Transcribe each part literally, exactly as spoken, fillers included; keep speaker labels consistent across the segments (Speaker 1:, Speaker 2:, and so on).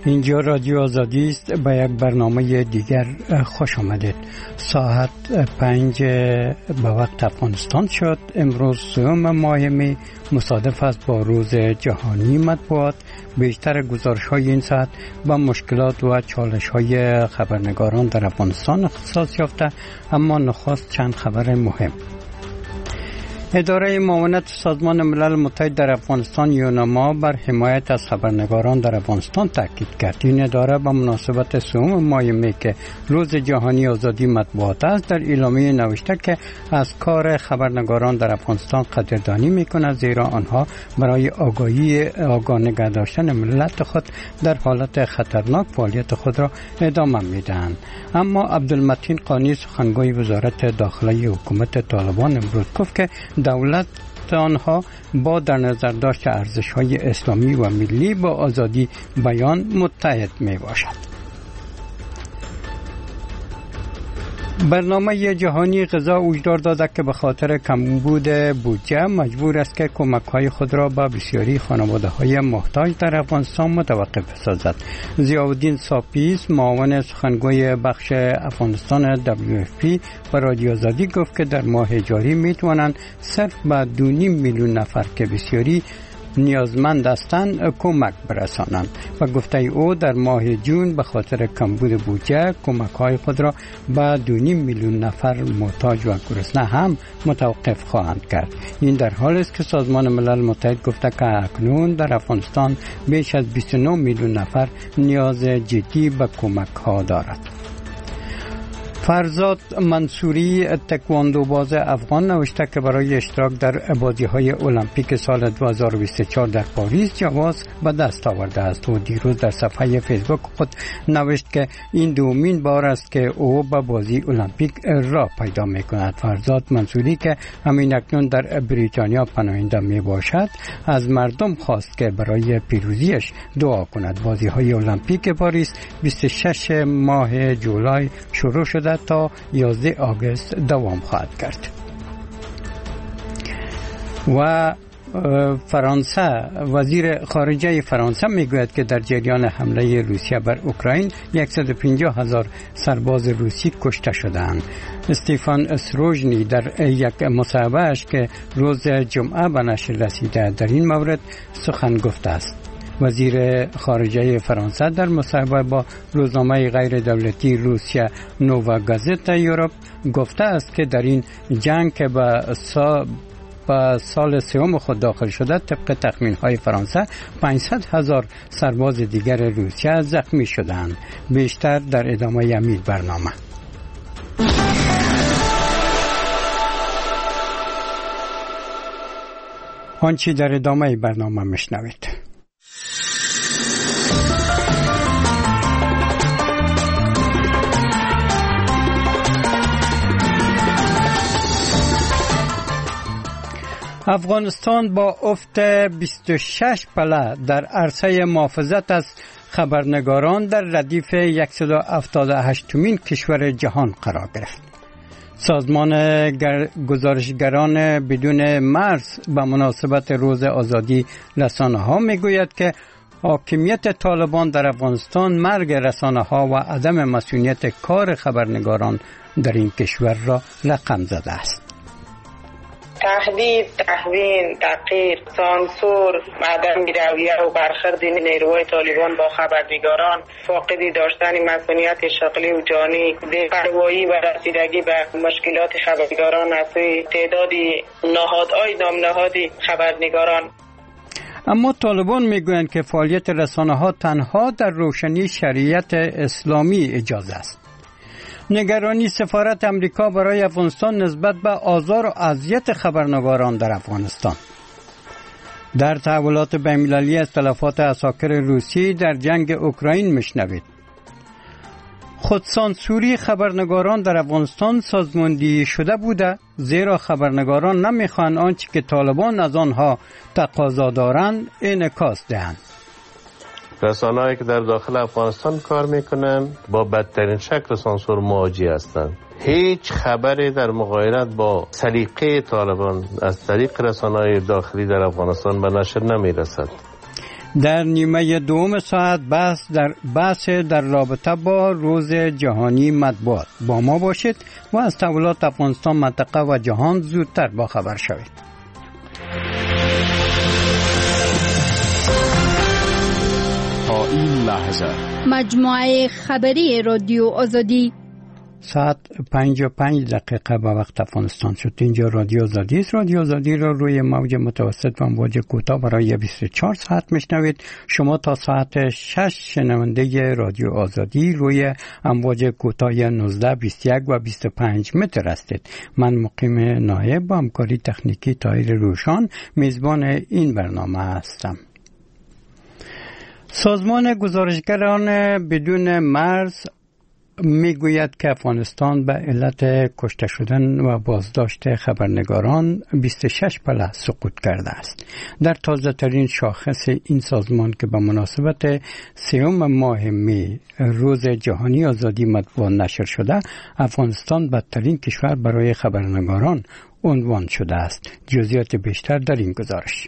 Speaker 1: اینجا رادیو آزادی است. به یک برنامه دیگر خوش آمدید. ساعت پنج به وقت افغانستان شد. امروز سوم ماه می مصادف است با روز جهانی مطبوعات. بیشتر گزارش های این ساعت با مشکلات و چالش های خبرنگاران در افغانستان اختصاص یافته، اما نخست چند خبر مهم. اداره معاونت سازمان ملل متحد در افغانستان یونما بر حمایت از خبرنگاران در افغانستان تاکید کرد. این اداره به مناسبت سوم ماه می که روز جهانی آزادی مطبوعات است در اعلامیه نوشته که از کار خبرنگاران در افغانستان قدردانی می‌کند، زیرا آنها برای آگاهی آگاه نگه داشتن ملت خود در حالت خطرناک فعالیت خود را ادامه می‌دهند. اما عبدالمتین قانی سخنگوی وزارت داخلی حکومت طالبان امروز گفت که دولت آنها با در نظر داشت ارزش‌های اسلامی و ملی با آزادی بیان متحد می باشد. برنامه جهانی غذا هشدار داده که به خاطر کمبود بودجه مجبور است که کمک‌های خود را به بسیاری خانواده‌های محتاج در افغانستان متوقف سازد. ضیاءالدین ساپیس معاون سخنگوی بخش افغانستان دبلیو اف پی به رادیو آزادی گفت که در ماه جاری می‌توانند صرف به دو و نیم میلیون نفر که بسیاری نیازمند هستند کمک برسانند. و گفته او در ماه جون به خاطر کمبود بودجه کمک‌های خود را به دو و نیم میلیون نفر محتاج و گرسنه هم متوقف خواهند کرد. این در حالی است که سازمان ملل متحد گفته که اکنون در افغانستان بیش از بیست و نه میلیون نفر نیاز جدی به کمک‌ها دارد. فرزاد منصوری تکواندو باز افغان نوشته که برای اشتراک در بازی‌های المپیک سال دو هزار و بیست و چهار در پاریس جواز به دست آورده است و دیروز در صفحه فیسبوک خود نوشت که این دومین بار است که او به بازی المپیک راه پیدا می‌کند. فرزاد منصوری که همین اکنون در بریتانیا پناهنده میباشد از مردم خواست که برای پیروزیش دعا کند. بازی‌های المپیک پاریس بیست و شش ماه جولای شروع شده تا یازده آگوست دوام خواهد کرد. و فرانسه، وزیر خارجه فرانسه میگوید که در جریان حمله روسیه بر اوکراین صد و پنجاه هزار سرباز روسی کشته شدند. استیفان اسروژنی در یک مصاحبه‌اش که روز جمعه به نشر رسیده در این مورد سخن گفته است. وزیر خارجه فرانسه در مصاحبه با روزنامه غیر دولتی روسیه نووا گازتا یوروپ گفته است که در این جنگ که به سا با سال سوم خود داخل شده طبق تخمین‌های فرانسه پانصد هزار سرباز دیگر روسیه زخمی شدند. بیشتر در ادامه همین برنامه. آنچه در ادامه برنامه میشنوید. افغانستان با افت بیست و شش پله در عرصه محافظت از خبرنگاران در ردیف صد و هفتاد و هشتمین کشور جهان قرار گرفت. سازمان گزارشگران بدون مرز به مناسبت روز آزادی رسانه‌ها میگوید که حاکمیت طالبان در افغانستان مرگ رسانه‌ها و عدم مسئولیت کار خبرنگاران در این کشور را رقم زده است.
Speaker 2: تهدید، تحوین، تحقیر، سانسور، عدم رویه و برخورد نیروهای طالبان با خبرنگاران، فاقدی داشتن مسئولیت شغلی و جانی، بی‌پروایی و رسیدگی به مشکلات خبرنگاران از سوی تعدادی نهادهای نامنهادی خبرنگاران.
Speaker 1: اما طالبان میگویند که فعالیت رسانه‌ها تنها در روشنی شریعت اسلامی اجازه است. نگرانی سفارت امریکا برای افغانستان نسبت به آزار و اذیت خبرنگاران در افغانستان. در تحولات بین‌المللی از تلفات عساکر روسی در جنگ اوکراین میشنوید. خودسانسوری خبرنگاران در افغانستان سازماندهی شده بوده، زیرا خبرنگاران نمیخوان آنچه که طالبان از آنها تقاضا دارند انعکاس دهند.
Speaker 3: رسانه‌هایی که در داخل افغانستان کار میکنن با بدترین شکل سانسور مواجه هستند. هیچ خبری در مقایرت با سلیقه طالبان از طریق رسانه‌های داخلی در افغانستان به نشر نمیرسد.
Speaker 1: در نیمه دوم ساعت بحث در بحث در رابطه با روز جهانی مطبوعات با ما باشید و از تحولات افغانستان، منطقه و جهان زودتر با خبر شوید.
Speaker 4: تا این لحظه
Speaker 5: مجموعه خبری رادیو آزادی
Speaker 1: ساعت پنج و پنج دقیقه به وقت افغانستان شد. اینجا رادیو آزادی است. رادیو آزادی را روی موج متوسط و موج کوتاه برای بیست و چهار ساعت میشنوید. شما تا ساعت شش شنونده رادیو آزادی روی امواج کوتاه نوزده، بیست و یک و بیست و پنج متر هستید. من مقیم نایب با همکاری تکنیکی طاهر روشان میزبان این برنامه هستم. سازمان گزارشگران بدون مرز میگوید که افغانستان به علت کشته شدن و بازداشت خبرنگاران بیست و شش پله سقوط کرده است. در تازه ترین شاخص این سازمان که به مناسبت سوم ماه می روز جهانی آزادی مطبوعات نشر شده، افغانستان بدترین کشور برای خبرنگاران عنوان شده است. جزئیات بیشتر در این گزارش.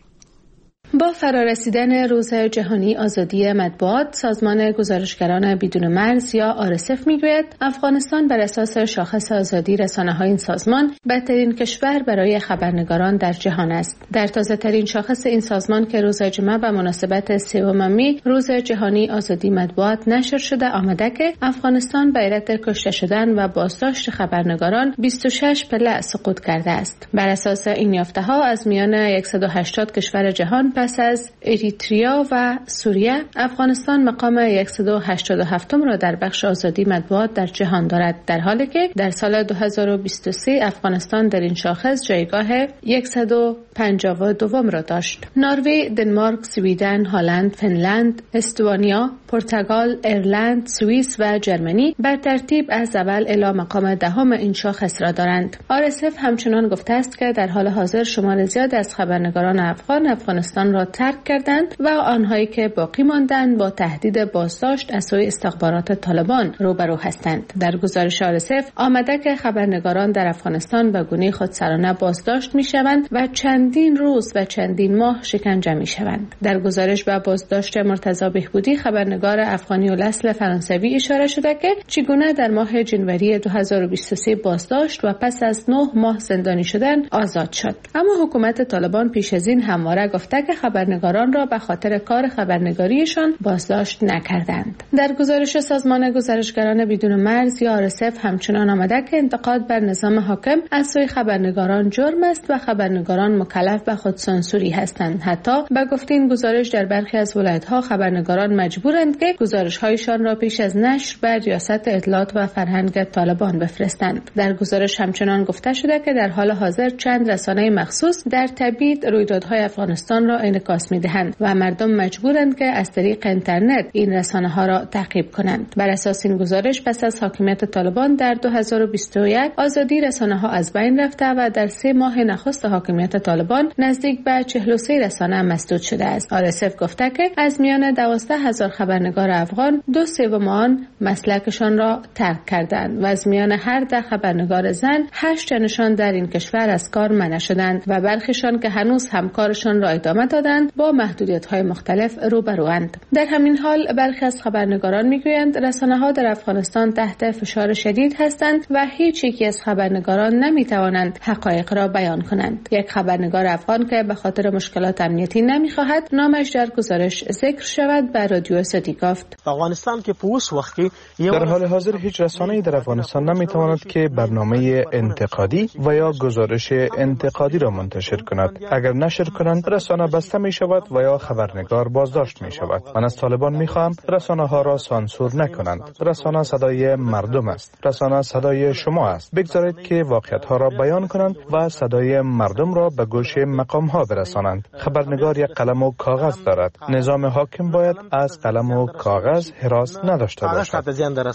Speaker 6: با فرارسیدن روز جهانی آزادی مطبوعات، سازمان گزارشگران بدون مرز یا آر اس اف میگوید افغانستان بر اساس شاخص آزادی رسانه‌های این سازمان بدترین کشور برای خبرنگاران در جهان است. در تازه ترین شاخص این سازمان که روز جمعه به مناسبت سوم می روز جهانی آزادی مطبوعات نشر شده آمده که افغانستان به علت کشته شدن و بازداشت خبرنگاران بیست و شش پله سقوط کرده است. بر اساس این یافته‌ها از میان صد و هشتاد کشور جهان پس از اریتریا و سوریه، افغانستان مقام صد و هشتاد و هفتم را در بخش آزادی مطبوعات در جهان دارد، در حالی که در سال دو هزار و بیست و سه افغانستان در این شاخص جایگاه صد و پنجاه و دو را داشت. نروژ، دنمارک، سوئیدن، هلند، فنلند، استونیا، پرتغال، ایرلند، سوئیس و جرمنی بر ترتیب از اول الی مقام دهم این شاخص را دارند. آر اس اف همچنان گفته است که در حال حاضر شمار زیاد از خبرنگاران افغان افغانستان را ترک کردند و آنهایی که باقی ماندند با تهدید بازداشت از سوی استخبارات طالبان روبرو هستند. در گزارش آر اس اف آمده که خبرنگاران در افغانستان به گونه خودسرانه بازداشت می‌شوند و چندین روز و چندین ماه شکنجه می‌شوند. در گزارش به بازداشت مرتضی بهبودی، خبرنگار افغانی الاصل فرانسوی، اشاره شده که چگونه در ماه جنوری دو هزار و بیست و سه بازداشت و پس از نه ماه زندانی شدن آزاد شد. اما حکومت طالبان پیش از این همواره گفته که خبرنگاران را به خاطر کار خبرنگاریشان بازداشت نکردند. در گزارش سازمان گزارشگران بدون مرز یا آر اس اف همچنان آمده که انتقاد بر نظام حاکم از سوی خبرنگاران جرم است و خبرنگاران مکلف به خودسانسوری هستند. حتی به گفته این گزارش در برخی از ولایت‌ها خبرنگاران مجبورند که گزارش‌هایشان را پیش از نشر به ریاست اطلاعات و فرهنگ طالبان بفرستند. در گزارش همچنان گفته شده که در حال حاضر چند رسانه مخصوص در تبیید رویدادهای افغانستان را انعکاس می‌دهند و مردم مجبورند که از طریق اینترنت این رسانه‌ها را تعقیب کنند. بر اساس این گزارش پس از حاکمیت طالبان در دو هزار و بیست و یک آزادی رسانه‌ها از بین رفته و در سه ماه نخست حاکمیت طالبان نزدیک به چهل و سه رسانه مسدود شده است. آر اس اف گفته که از میان دوازده هزار خبرنگار افغان دو سوم آن مسلکشان را ترک کردند و از میان هر ده خبرنگار زن هشت تنشان در این کشور از کار منع شدند و برخیشان که هنوز همکارشان را ادامه دادند با محدودیت‌های مختلف روبروند. در همین حال برخی از خبرنگاران میگویند رسانه‌ها در افغانستان تحت فشار شدید هستند و هیچ یکی از خبرنگاران نمیتوانند حقایق را بیان کنند. یک خبرنگار افغان که به خاطر مشکلات امنیتی نمیخواهد نامش در گزارش ذکر شود به رادیو آزادی گفت:
Speaker 7: افغانستان که پوس وقتی
Speaker 8: در حال حاضر هیچ رسانه‌ای در افغانستان نمیتواند که برنامه انتقادی و یا گزارش انتقادی را منتشر کند. اگر نشر کنند رسانه بسته می شود و یا خبرنگار بازداشت می شود. من از طالبان می خواهم رسانه ها را سانسور نکنند. رسانه صدای مردم است. رسانه صدای شما است. بگذارید که واقعیت ها را بیان کنند و صدای مردم را به گوش مقام ها برسانند. خبرنگار یک قلم و کاغذ دارد. نظام حاکم باید از قلم و کاغذ هراس نداشته باشد.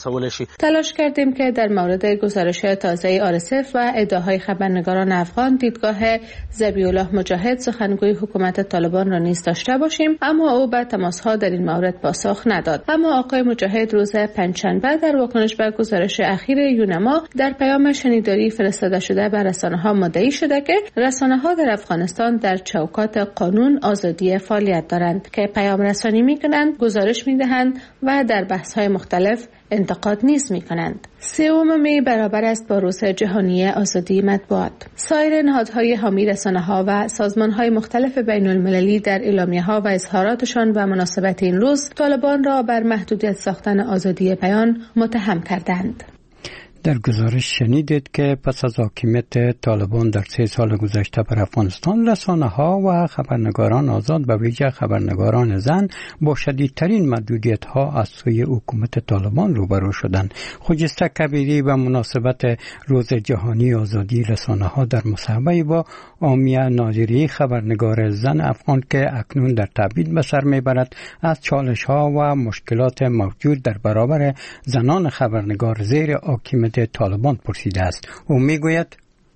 Speaker 6: تلاش کردیم که در مورد گزارش تازه آر اس اف و ادعاهای خبرنگاران افغان دیدگاه ذبیح الله مجاهد، سخنگوی حکومت طالبان طالبان را نیز داشته باشیم، اما او به تماس‌ها در این مورد پاسخ نداد. اما آقای مجاهد روز پنجشنبه در واکنش به گزارش اخیر یونما در پیام شنیداری فرستاده شده به رسانه‌ها مدعی شده که رسانه‌ها در افغانستان در چوکات قانون آزادی فعالیت دارند که پیام رسانی می‌کنند، گزارش می‌دهند و در بحث‌های مختلف انتقاد نیز می‌کنند. سوم می برابر است با روز جهانی آزادی مطبوعات. سایر نهادهای حامی رسانه‌ها و سازمان‌های مختلف بین‌المللی در اعلامیه‌ها و اظهاراتشان به مناسبت این روز طالبان را بر محدودیت ساختن آزادی بیان متهم کردند.
Speaker 1: در گزارش شنیدید که پس از حاکمیت طالبان در سه سال گذشته بر افغانستان، رسانه‌ها و خبرنگاران آزاد به ویژه خبرنگاران زن با شدیدترین محدودیت‌ها از سوی حکومت طالبان روبرو شدند. خجسته کبیری به مناسبت روز جهانی آزادی رسانه‌ها در مصاحبه با آمیه ناظری خبرنگار زن افغان که اکنون در تبعید به سر میبرد، از چالش‌ها و مشکلات موجود در برابر زنان خبرنگار زیر حاکمیت طالبان پرسیده است. او میگوید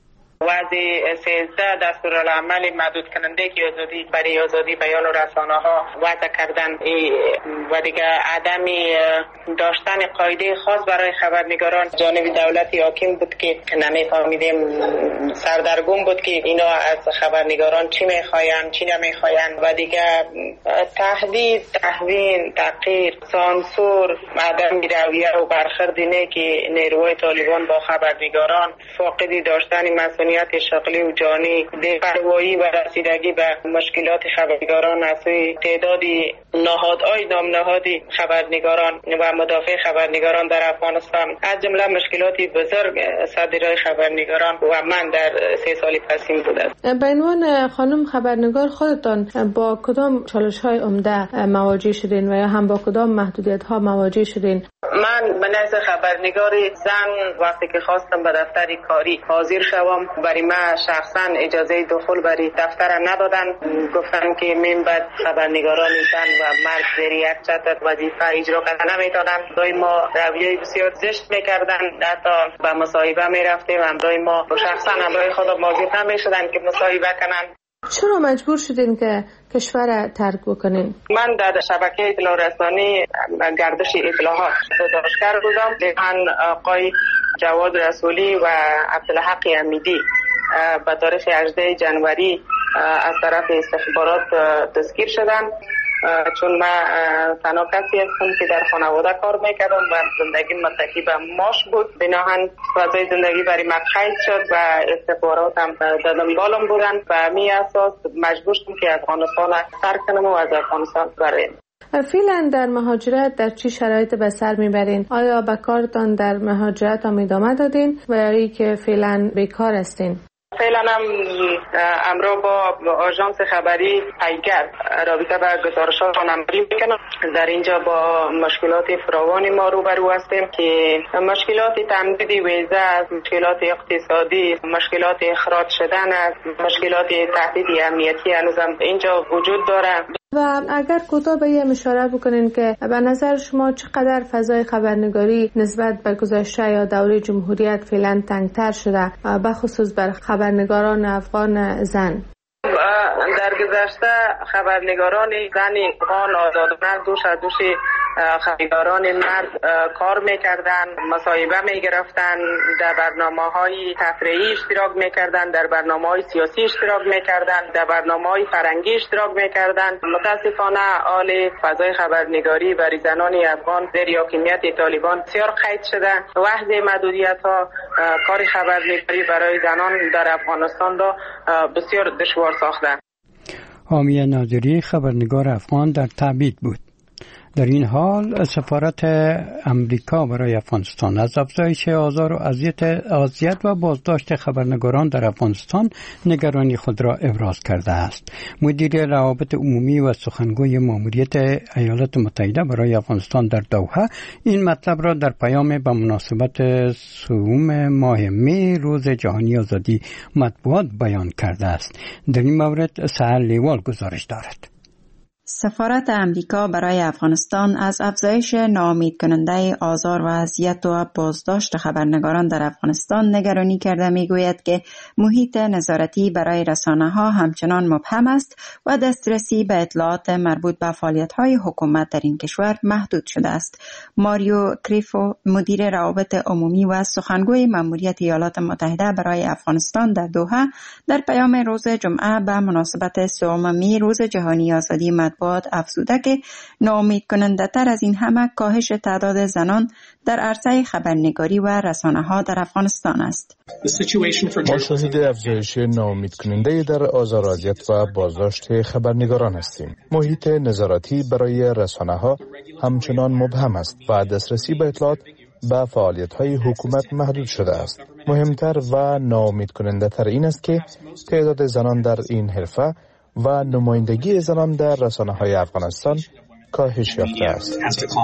Speaker 2: وضع سیزده دستورالعمل محدود کننده که آزادی برای آزادی بیان و رسانه ها وضع کردن و دیگه عدم داشتن قاعده خاص برای خبرنگاران جانب دولتی حاکم بود که نمیفهمیدیم، سردرگم بود که اینا از خبرنگاران چی میخواین چی نمیخواین و دیگه تهدید، تهوین، تحقیر، سانسور، عدم رویه و برخورد اینه که نیروهای طالبان با خبرنگاران فاقدی داشتن مسئولیت شغلی و جانی، بی‌پروایی و رسیدگی به مشکلات خبرنگاران از سوی تعدادی نهادهای نام نهادی خبرنگاران و مدافع خبرنگاران در افغانستان، از جمله مشکلاتی بزرگ صدرهای خبرنگاران و من در سه سال پسین بود است.
Speaker 6: به عنوان خانم خبرنگار خودتان با کدام چالش‌های عمده مواجه شدین و یا هم با کدام محدودیت‌ها مواجه شدین؟
Speaker 2: من به نظر خبرنگار زن وقتی که خواستم به دفتر کاری حاضر شوم، برای من شخصا اجازه دخول برای دفتر ندادن. گفتن که من بعد خبرنگاران زن و مرد زیر یک چتر وظیفه اجرا کردن نمیتونن. برای ما رویه بسیار زشت میکردن، حتی به مصاحبه میرفتیم همراه ما شخصا همراه خود موظف نمیشدن که مصاحبه کنن.
Speaker 6: چرا مجبور شدین که کشور ترک بکنین؟
Speaker 2: من در شبکه اطلاع رسانی گردش اطلاعات گزارشگر بودم. من آقای جواد رسولی و عبدالحق امیدی به تاریخ هجدهم ژانویه از طرف استخبارات دستگیر شدن، چون من تنها کسی هستم که در خانواده کار میکردم و زندگی متکی به ماش بود. بناهن فضای زندگی برای من قید شد و استخبارات هم در دنبالم بودن و می اساس مجبور شدم که افغانستان ترک کنم و از افغانستان برم.
Speaker 6: فعلا در مهاجرت در چی شرایط به سر میبرین؟ آیا به کارتان در مهاجرت هم ادامه دادین و یا که فعلا بیکار هستین؟
Speaker 2: فعلا هم امرو با آژانس خبری پیگر رابطه به گزارشات نمایی میکنم. در اینجا با مشکلات فراوانی ما روبرو هستیم که مشکلات تمدید ویزه است، مشکلات اقتصادی، مشکلات اخراج شدن است، مشکلات تهدید امنیتی هنوزم اینجا وجود داره.
Speaker 6: و اگر کوتاه به یه اشاره بکنین که به نظر شما چقدر فضای خبرنگاری نسبت به گذشته یا دوره جمهوریت فعلا تنگتر شده، به خصوص بر خبرنگاران افغان زن؟
Speaker 2: در گذشته خبرنگاران زن افغان آزادانه دوش از دوش خبرنگاران مرد کار میکردن، مصاحبه میگرفتن، در برنامه‌های تفریحی اشتراک میکردن، در برنامه‌های سیاسی اشتراک میکردن، در برنامه‌های فرهنگی اشتراک میکردن. متاسفانه حال فضای خبرنگاری برای زنان افغان زیر حاکمیت طالبان بسیار قید شده. وحده محدودیت‌ها کار خبرنگاری برای زنان در افغانستان را بسیار دشوار ساخته.
Speaker 1: آمیه ناظری خبرنگار افغان در تبعید بود. در این حال سفارت امریکا برای افغانستان از افزایش آزار و اذیت و بازداشت خبرنگاران در افغانستان نگرانی خود را ابراز کرده است. مدیر روابط عمومی و سخنگوی ماموریت ایالات متحده برای افغانستان در دوحه این مطلب را در پیام به مناسبت سوم ماه می روز جهانی آزادی مطبوعات بیان کرده است. در این مورد سهر لیوال گزارش دارد.
Speaker 9: سفارت امریکا برای افغانستان از افزایش ناامید کننده آزار و اذیت و بازداشت خبرنگاران در افغانستان نگرانی کرده میگوید که محیط نظارتی برای رسانه‌ها همچنان مبهم است و دسترسی به اطلاعات مربوط به فعالیت‌های حکومت در این کشور محدود شده است. ماریو کریفو، مدیر روابط عمومی و سخنگوی مأموریت ایالات متحده برای افغانستان در دوحه، در پیام روز جمعه به مناسبت سومین روز جهانی آزادی مطبوعات افزوده که ناامید کننده تر از این همه کاهش تعداد زنان در عرصه خبرنگاری و رسانه‌ها در افغانستان است.
Speaker 8: ما شاهد افزایش ناامید کننده در آزار و اذیت و بازداشت خبرنگاران هستیم. محیط نظارتی برای رسانه‌ها همچنان مبهم است و دسترسی به اطلاعات به فعالیت‌های حکومت محدود شده است. مهمتر و ناامید کننده تر این است که تعداد زنان در این حرفه و نمایندگی زنان در رسانه‌های افغانستان کاهش یافته است.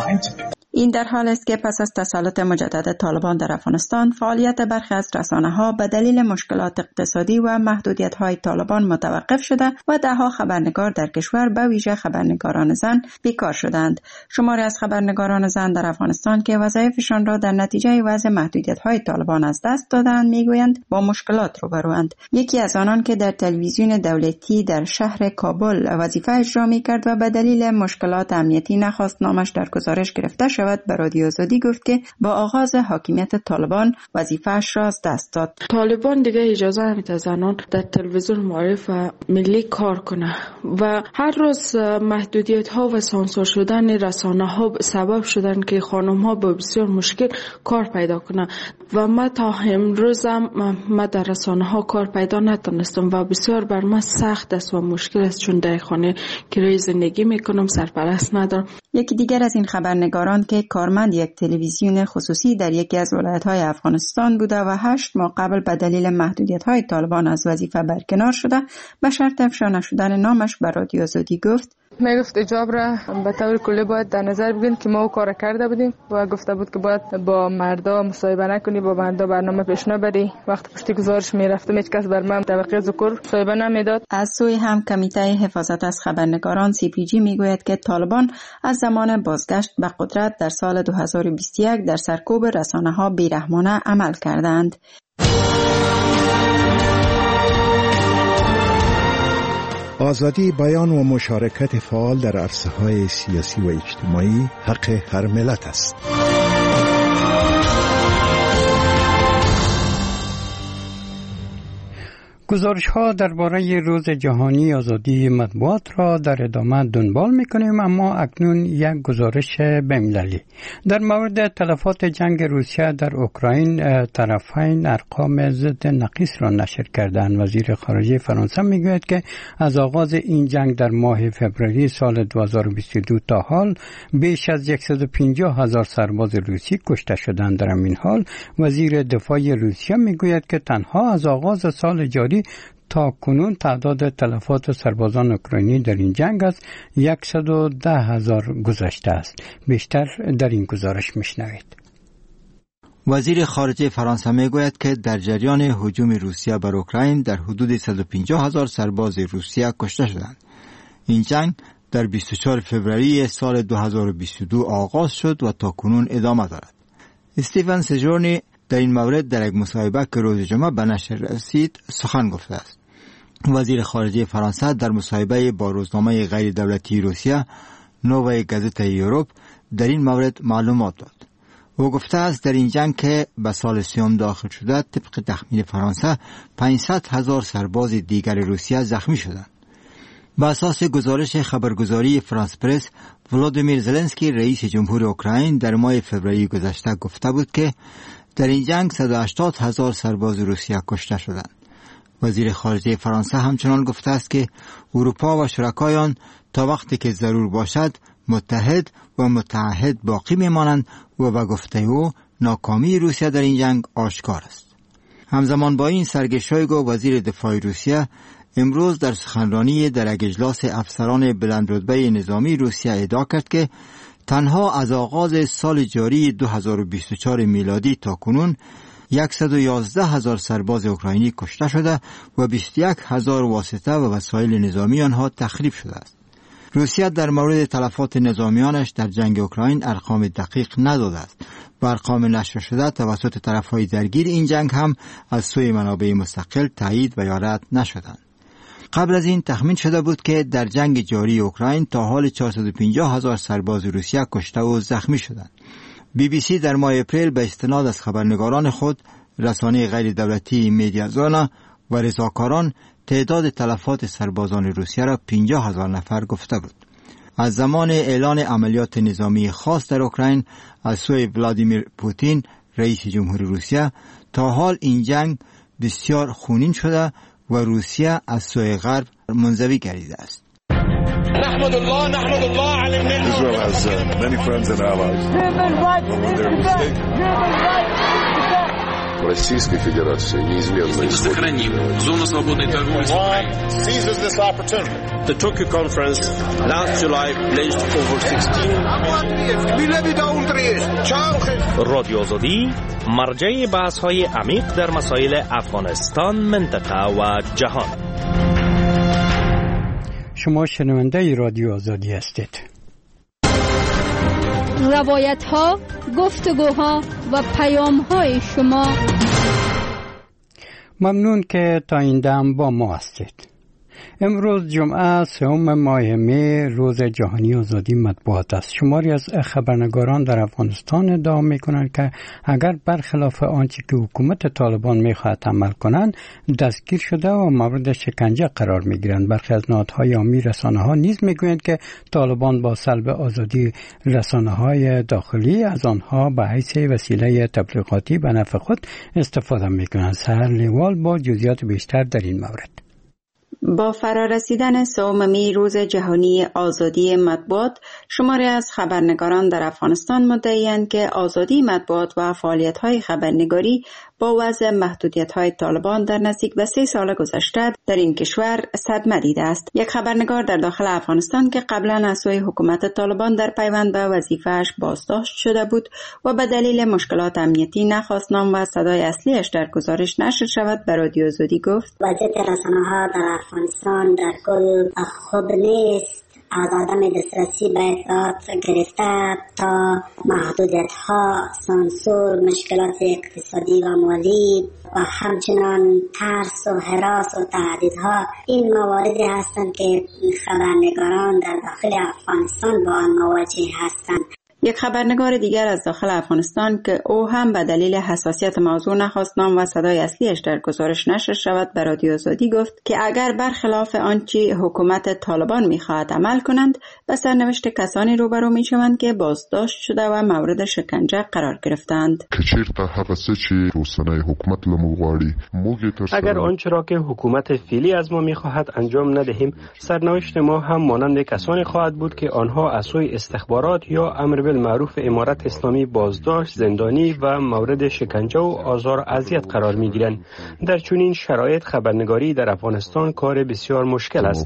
Speaker 9: این در حال است که پس از تسلط مجدد طالبان در افغانستان، فعالیت برخی از رسانه‌ها به دلیل مشکلات اقتصادی و محدودیت‌های طالبان متوقف شده و ده‌ها خبرنگار در کشور به ویژه خبرنگاران زن بیکار شدند. شماری از خبرنگاران زن در افغانستان که وظایفشان را در نتیجه وضع محدودیت‌های طالبان از دست دادند میگویند با مشکلات روبروند. یکی از آنان که در تلویزیون دولتی در شهر کابل وظیفه اجرا می‌کرد و به دلیل مشکلات امنیتی نخواست نامش در گزارش گرفته شود، به رادیو آزادی گفت که با آغاز حاکمیت طالبان وظیفه‌اش را از دست داد.
Speaker 10: طالبان دیگه اجازه نمیده زنان در تلویزیون معارف ملی کار کنه و هر روز محدودیت ها و سانسور شدن رسانه ها سبب شدن که خانم ها با بسیار مشکل کار پیدا کنه و ما تا امروز هم ما در رسانه ها کار پیدا نتونستم و بسیار بر من سخت است و مشکل است، چون در خانه کرایه زندگی میکنم، سرپرست ندارم.
Speaker 9: یکی دیگر از این خبرنگاران که کارمند یک تلویزیون خصوصی در یکی از ولایت‌های افغانستان بوده و هشت ماه قبل به دلیل محدودیت‌های طالبان از وظیفه برکنار شده، به شرط افشا نشدن نامش به رادیو آزادی گفت:
Speaker 11: می گفت اجاب را به طور کلی باید در نظر بگیرین که ما کار کرده بودیم و گفته بود که باید با مردا مصاحبه نکنی، با مردا برنامه پیش نبری. وقتی پشتی گزارش می رفتم هیچ کس بر من طبقه ذکر مصاحبه نمیداد.
Speaker 9: از سوی هم کمیته حفاظت از خبرنگاران سی پی جی میگوید که طالبان از زمان بازگشت به قدرت در سال دو هزار و بیست و یک در سرکوب رسانه‌ها بیرحمانه عمل کردند.
Speaker 12: آزادی بیان و مشارکت فعال در عرصه‌های سیاسی و اجتماعی حق هر ملت است.
Speaker 1: گزارش ها درباره روز جهانی آزادی مطبوعات را در ادامه دنبال میکنیم، اما اکنون یک گزارش بین‌المللی در مورد تلفات جنگ روسیه در اوکراین. طرفین ارقام ضد نقیص را نشر کردند. وزیر خارجه فرانسه میگوید که از آغاز این جنگ در ماه فوریه سال دو هزار و بیست و دو تا حال بیش از صد و پنجاه هزار سرباز روسی کشته شدند. در این حال وزیر دفاع روسیه میگوید که تنها از آغاز سال جاری تا کنون تعداد تلفات سربازان اوکراینی در این جنگ از صد و ده هزار گذشته است. بیشتر در این گزارش میشنوید.
Speaker 13: وزیر خارجه فرانسه میگوید که در جریان هجوم روسیه بر اوکراین در حدود صد و پنجاه هزار سرباز روسیه کشته شدند. این جنگ در بیست و چهارم فوریه سال دو هزار و بیست و دو آغاز شد و تا کنون ادامه دارد. استیفن سجورنی در این مورد در یک مصاحبه که روز جمعه به نشر رسید سخن گفته است. وزیر خارجه فرانسه در مصاحبه با روزنامه غیر دولتی روسیه نووای گازت یوروپ در این مورد معلومات داد. او گفته است در این جنگ که به سال سیوم داخل شده طبق تخمین فرانسه پانصد هزار سرباز دیگر روسیه زخمی شدند. به اساس گزارش خبرگزاری فرانس پرس، ولادیمیر زلنسکی رئیس جمهور اوکراین در ماه فوریه گذشته گفته بود که در این جنگ صد و هشتاد هزار سرباز روسیه کشته شدند. وزیر خارجه فرانسه همچنان گفته است که اروپا و شرکای آن تا وقتی که ضرور باشد متحد و متعهد باقی میمانند و به گفته او ناکامی روسیه در این جنگ آشکار است. همزمان با این سرگئی شویگو وزیر دفاع روسیه امروز در سخنرانی در یک اجلاس افسران بلندرتبه نظامی روسیه ادعا کرد که تنها از آغاز سال جاری دو هزار و بیست و چهار میلادی تا کنون صد و یازده هزار سرباز اوکراینی کشته شده و بیست و یک هزار واسطه و وسایل نظامی آنها تخریب شده است. روسیه در مورد تلفات نظامیانش در جنگ اوکراین ارقام دقیق نداده است و ارقام نشر شده توسط طرفهای درگیر این جنگ هم از سوی منابع مستقل تایید و یا رد نشدند. قبل از این تخمین شده بود که در جنگ جاری اوکراین تا حال چهارصد و پنجاه هزار سرباز روسیه کشته و زخمی شدند. بی بی سی در ماه اپریل به استناد از خبرنگاران خود، رسانه غیر دولتی میدیازانا و رضاکاران تعداد تلفات سربازان روسیه را پنجاه هزار نفر گفته بود. از زمان اعلان عملیات نظامی خاص در اوکراین از سوی ولادیمیر پوتین رئیس جمهوری روسیه تا حال این جنگ بسیار خونین شده و روسیه از سوی غرب منزوی گردیده است.
Speaker 14: نحمد الله نحمد الله علی النعمة. Israel has uh, many friends and allies. Российской Федерации неизменно
Speaker 15: сохраним зону свободной торговли с Украиной.
Speaker 14: Seizes this opportunity.
Speaker 16: The Tokyo conference last July pledged over sixteen
Speaker 17: رادیو آزادی مرجع بحث‌های عمیق در مسائل افغانستان، منطقه و جهان.
Speaker 1: شما شنونده رادیو آزادی هستید.
Speaker 5: روایت ها، گفتگوها و پیام های شما.
Speaker 1: ممنون که تا این دم با ما هستید. امروز جمعه سوم ماه می روز جهانی آزادی مطبوعات است. شماری از خبرنگاران در افغانستان ادعا میکنند که اگر برخلاف آنچه که حکومت طالبان میخواهد عمل کنند دستگیر شده و مورد شکنجه قرار میگیرند. برخی از نهادهای عامی رسانه ها نیز میگویند که طالبان با سلب آزادی رسانه های داخلی از آنها به حیث وسیله تبلیغاتی به نفع خود استفاده میکنند. سحر لیوال با جزئیات بیشتر در این مورد.
Speaker 9: با فرارسیدن سوم می روز جهانی آزادی مطبوعات، شماری از خبرنگاران در افغانستان مدعی‌اند که آزادی مطبوعات و فعالیت‌های خبرنگاری با وضع محدودیت‌های طالبان در نزدیک به سه سال گذشته در این کشور صدمه دیده است. یک خبرنگار در داخل افغانستان که قبلا از سوی حکومت طالبان در پیوند به وظیفه‌اش بازداشت شده بود و به دلیل مشکلات امنیتی نخواست نام و صدای اصلیش در گزارش نشر شود، به رادیو آزادی گفت:
Speaker 18: وضعیت رسانه‌ها در افغانستان در کل خوب نیست. از عدم دسترسی به اطلاعات گرفته تا محدودیت‌ها، سانسور، مشکلات اقتصادی و مالی و همچنان ترس و هراس و تهدیدها، این مواردی هستند که خبرنگاران در داخل افغانستان با آن مواجه هستند.
Speaker 9: یک خبرنگار دیگر از داخل افغانستان که او هم به دلیل حساسیت موضوع نخواست نام و صدای اصلیش در گزارش نشر شود، به رادیو آزادی گفت که اگر برخلاف آنچه حکومت طالبان می‌خواهد عمل کنند، به سرنوشت کسانی روبرو می‌شوند که بازداشت شده و مورد شکنجه قرار گرفتند.
Speaker 19: اگر آنچه را که حکومت فعلی از ما می‌خواهد انجام ندهیم، سرنوشت ما هم مانند کسانی خواهد بود که آنها از سوی استخبارات یا امر بالمعروف امارت اسلامی بازداشت، زندانی و مورد شکنجه و آزار و اذیت قرار می‌گیرند. در چنین شرایط خبرنگاری در افغانستان کار بسیار مشکل است.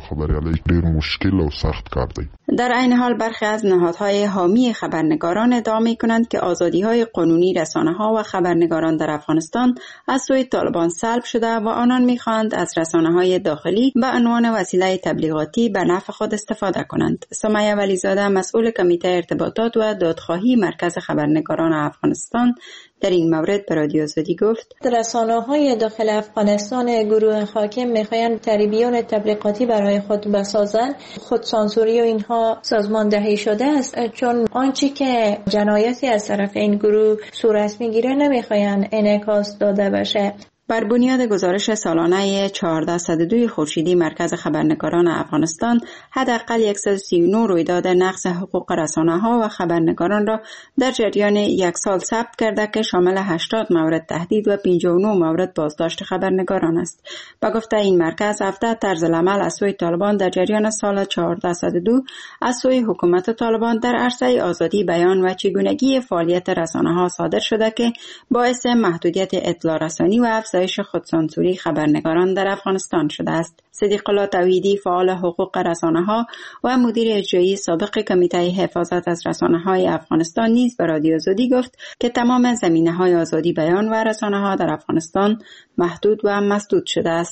Speaker 9: در عین حال برخی از نهادهای حامی خبرنگاران ادعا می‌کنند که آزادی‌های قانونی رسانه‌ها و خبرنگاران در افغانستان از سوی طالبان سلب شده و آنان می‌خواهند از رسانه‌های داخلی به عنوان وسیله تبلیغاتی به نفع خود استفاده کنند. سمیه ولیزاده، مسئول کمیته ارتباطات و دادخواهی مرکز خبرنگاران افغانستان، در این مورد به رادیو آزادی گفت:
Speaker 20: رسانه‌های داخل افغانستان گروه حاکم می‌خواهند تریبیون تبلیغاتی برای خود بسازند. خود سانسوری و اینها سازماندهی شده است، چون آنچه که جنایتی از طرف این گروه صورت می‌گیره نمی‌خواهند انعکاس داده بشه.
Speaker 9: بر بنیاد گزارش سالانه چهارصد و دو خورشیدی مرکز خبرنگاران افغانستان، حداقل صد و سی و نه رویداد نقض حقوق رسانه‌ها و خبرنگاران را در جریان یک سال ثبت کرده که شامل هشتاد مورد تهدید و پنجاه و نه مورد بازداشت خبرنگاران است. با گفته این مرکز، هفده طرز العمل از سوی طالبان در جریان سال چهارصد و دو از سوی حکومت طالبان در عرصه آزادی بیان و چگونگی فعالیت رسانه‌ها صادر شده که باعث محدودیت اطلاع رسانی و افزایش خودسانسوری خبرنگاران در افغانستان شده است. صدیق الله توحیدی، فعال حقوق رسانه‌ها و مدیر اجرایی سابق کمیته حفاظت از رسانه‌های افغانستان نیز به رادیو آزادی گفت که تمام زمینه‌های آزادی بیان و رسانه‌ها در افغانستان محدود و مسدود شده است.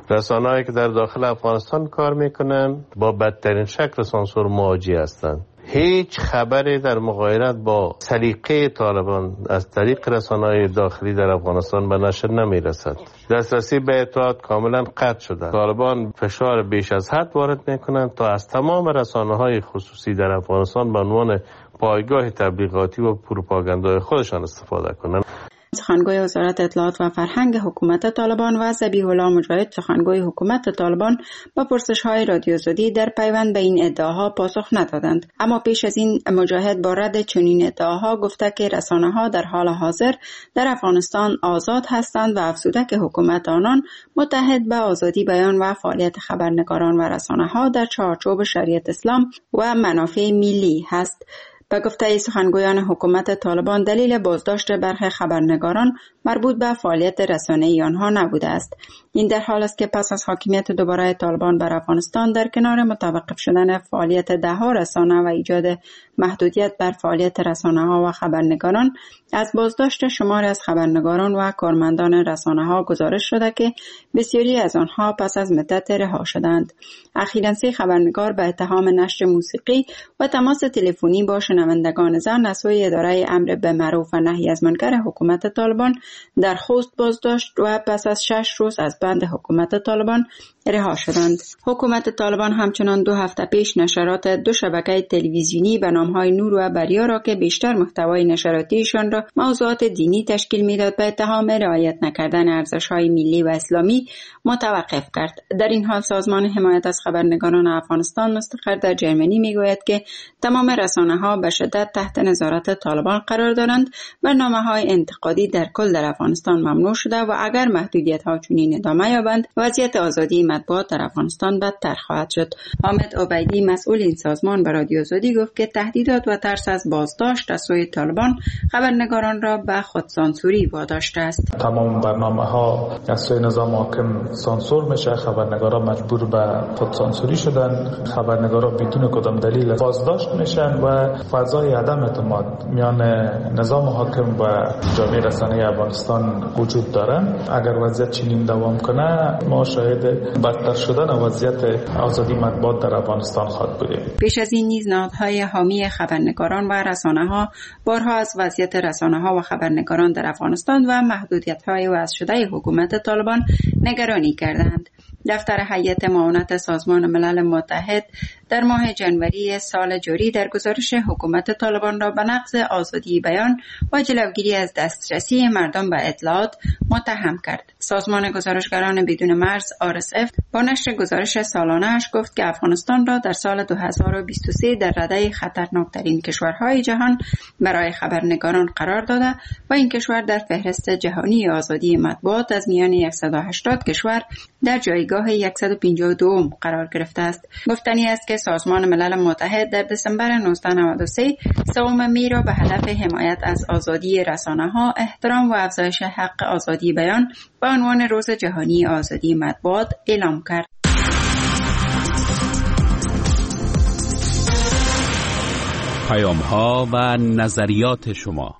Speaker 3: رسانه‌هایی که در داخل افغانستان کار میکنن با بدترین شکل سانسور مواجه هستند. هیچ خبری در مغایرت با سلیقه طالبان از طریق رسانه‌های داخلی در افغانستان به نشر نمیرسد. دسترسی به اطلاعات کاملا قطع شده. طالبان فشار بیش از حد وارد میکنند تا از تمام رسانه‌های خصوصی در افغانستان به عنوان پایگاه تبلیغاتی و پروپاگاندای خودشان استفاده کنند.
Speaker 9: سخنگوی وزارت اطلاعات و فرهنگ حکومت طالبان و ذبیح الله مجاهد سخنگوی حکومت طالبان با پرسش‌های رادیو زدی در پیوند به این ادعاها پاسخ ندادند. اما پیش از این مجاهد با رد چنین ادعاها گفته که رسانه‌ها در حال حاضر در افغانستان آزاد هستند و افزوده که حکومت آنان متحد به آزادی بیان و فعالیت خبرنگاران و رسانه‌ها در چارچوب شریعت اسلام و منافع ملی است. به گفته سخنگویان حکومت طالبان دلیل بازداشت برخی خبرنگاران مربوط به فعالیت رسانه‌ای آنها نبوده است. این در حال است که پس از حاکمیت دوباره طالبان بر افغانستان در کنار متوقف شدن فعالیت ده‌ها رسانه و ایجاد محدودیت بر فعالیت رسانه‌ها و خبرنگاران، از بازداشت شماری از خبرنگاران و کارمندان رسانه‌ها گزارش شده که بسیاری از آنها پس از مدت رها شدند. اخیراً سه خبرنگار به اتهام نشر موسیقی و تماس تلفنی با شنوندگان زن از سوی اداره امر به معروف و نهی از منکر حکومت طالبان در خوست بازداشت و پس از شش روز از بند حکومت طالبان رها شدند. حکومت طالبان همچنان دو هفته پیش نشرات دو شبکه تلویزیونی به نامهای نور و بریا را که بیشتر محتوای نشراتیشان را موضوعات دینی تشکیل میداد به اتهام رعایت نکردن ارزش‌های ملی و اسلامی متوقف کرد. در این حال سازمان حمایت از خبرنگاران افغانستان مستقر در جرمنی میگوید که تمام رسانه‌ها به شدت تحت نظارت طالبان قرار دارند و نامه‌های انتقادی در کل در افغانستان ممنوع شده و اگر محدودیت‌ها چنین ادامه یابند وضعیت آزادی مطبوعات در افغانستان بدتر خواهد شد. حامد عبیدی مسئول این سازمان به رادیو زدی گفت که تهدیدات و ترس از بازداشت از سوی طالبان خبرنگاران را به خودسانسوری واداشته است.
Speaker 21: تمام برنامه‌ها از سوی نظام حاکم سانسور میشه، خبرنگاران مجبور به خودسانسوری شدن، خبرنگاران بدون کدام دلیل بازداشت میشن و فضای عدم اعتماد میان نظام حاکم و جامعه رسانه‌ای افغانستان وجود دارن. اگر وضعیت چنین دوام کنه ما شاهد بدتر شدن وضعیت آزادی مطبوعات در افغانستان خواهد بودیم.
Speaker 9: پیش از این نیز نهادهای حامی خبرنگاران و رسانه‌ها بارها از وضعیت رسانه‌ها و خبرنگاران در افغانستان و محدودیت‌های وضع شده حکومت طالبان نگرانی کردند. دفتر هیئت معاونت سازمان ملل متحد در ماه جنوری سال جاری در گزارش حکومت طالبان را به نقض آزادی بیان و جلوگیری از دسترسی مردم به اطلاعات متهم کرد. سازمان گزارشگران بدون مرز آر اس اف با نشر گزارش سالانه‌اش گفت که افغانستان را در سال دو هزار و بیست و سه در رده خطرناکترین کشورهای جهان برای خبرنگاران قرار داده و این کشور در فهرست جهانی آزادی مطبوعات از میان صد و هشتاد کشور در جایگاه صد و پنجاه و دو قرار گرفته است. گفتنی است که سازمان ملل متحد در دسامبر نوزده نود و سه سوم می را به هدف حمایت از آزادی رسانه‌ها، احترام و افزایش حق آزادی بیان به عنوان روز جهانی آزادی مطبوعات اعلام کرد.
Speaker 4: پیام‌ها و نظریات شما.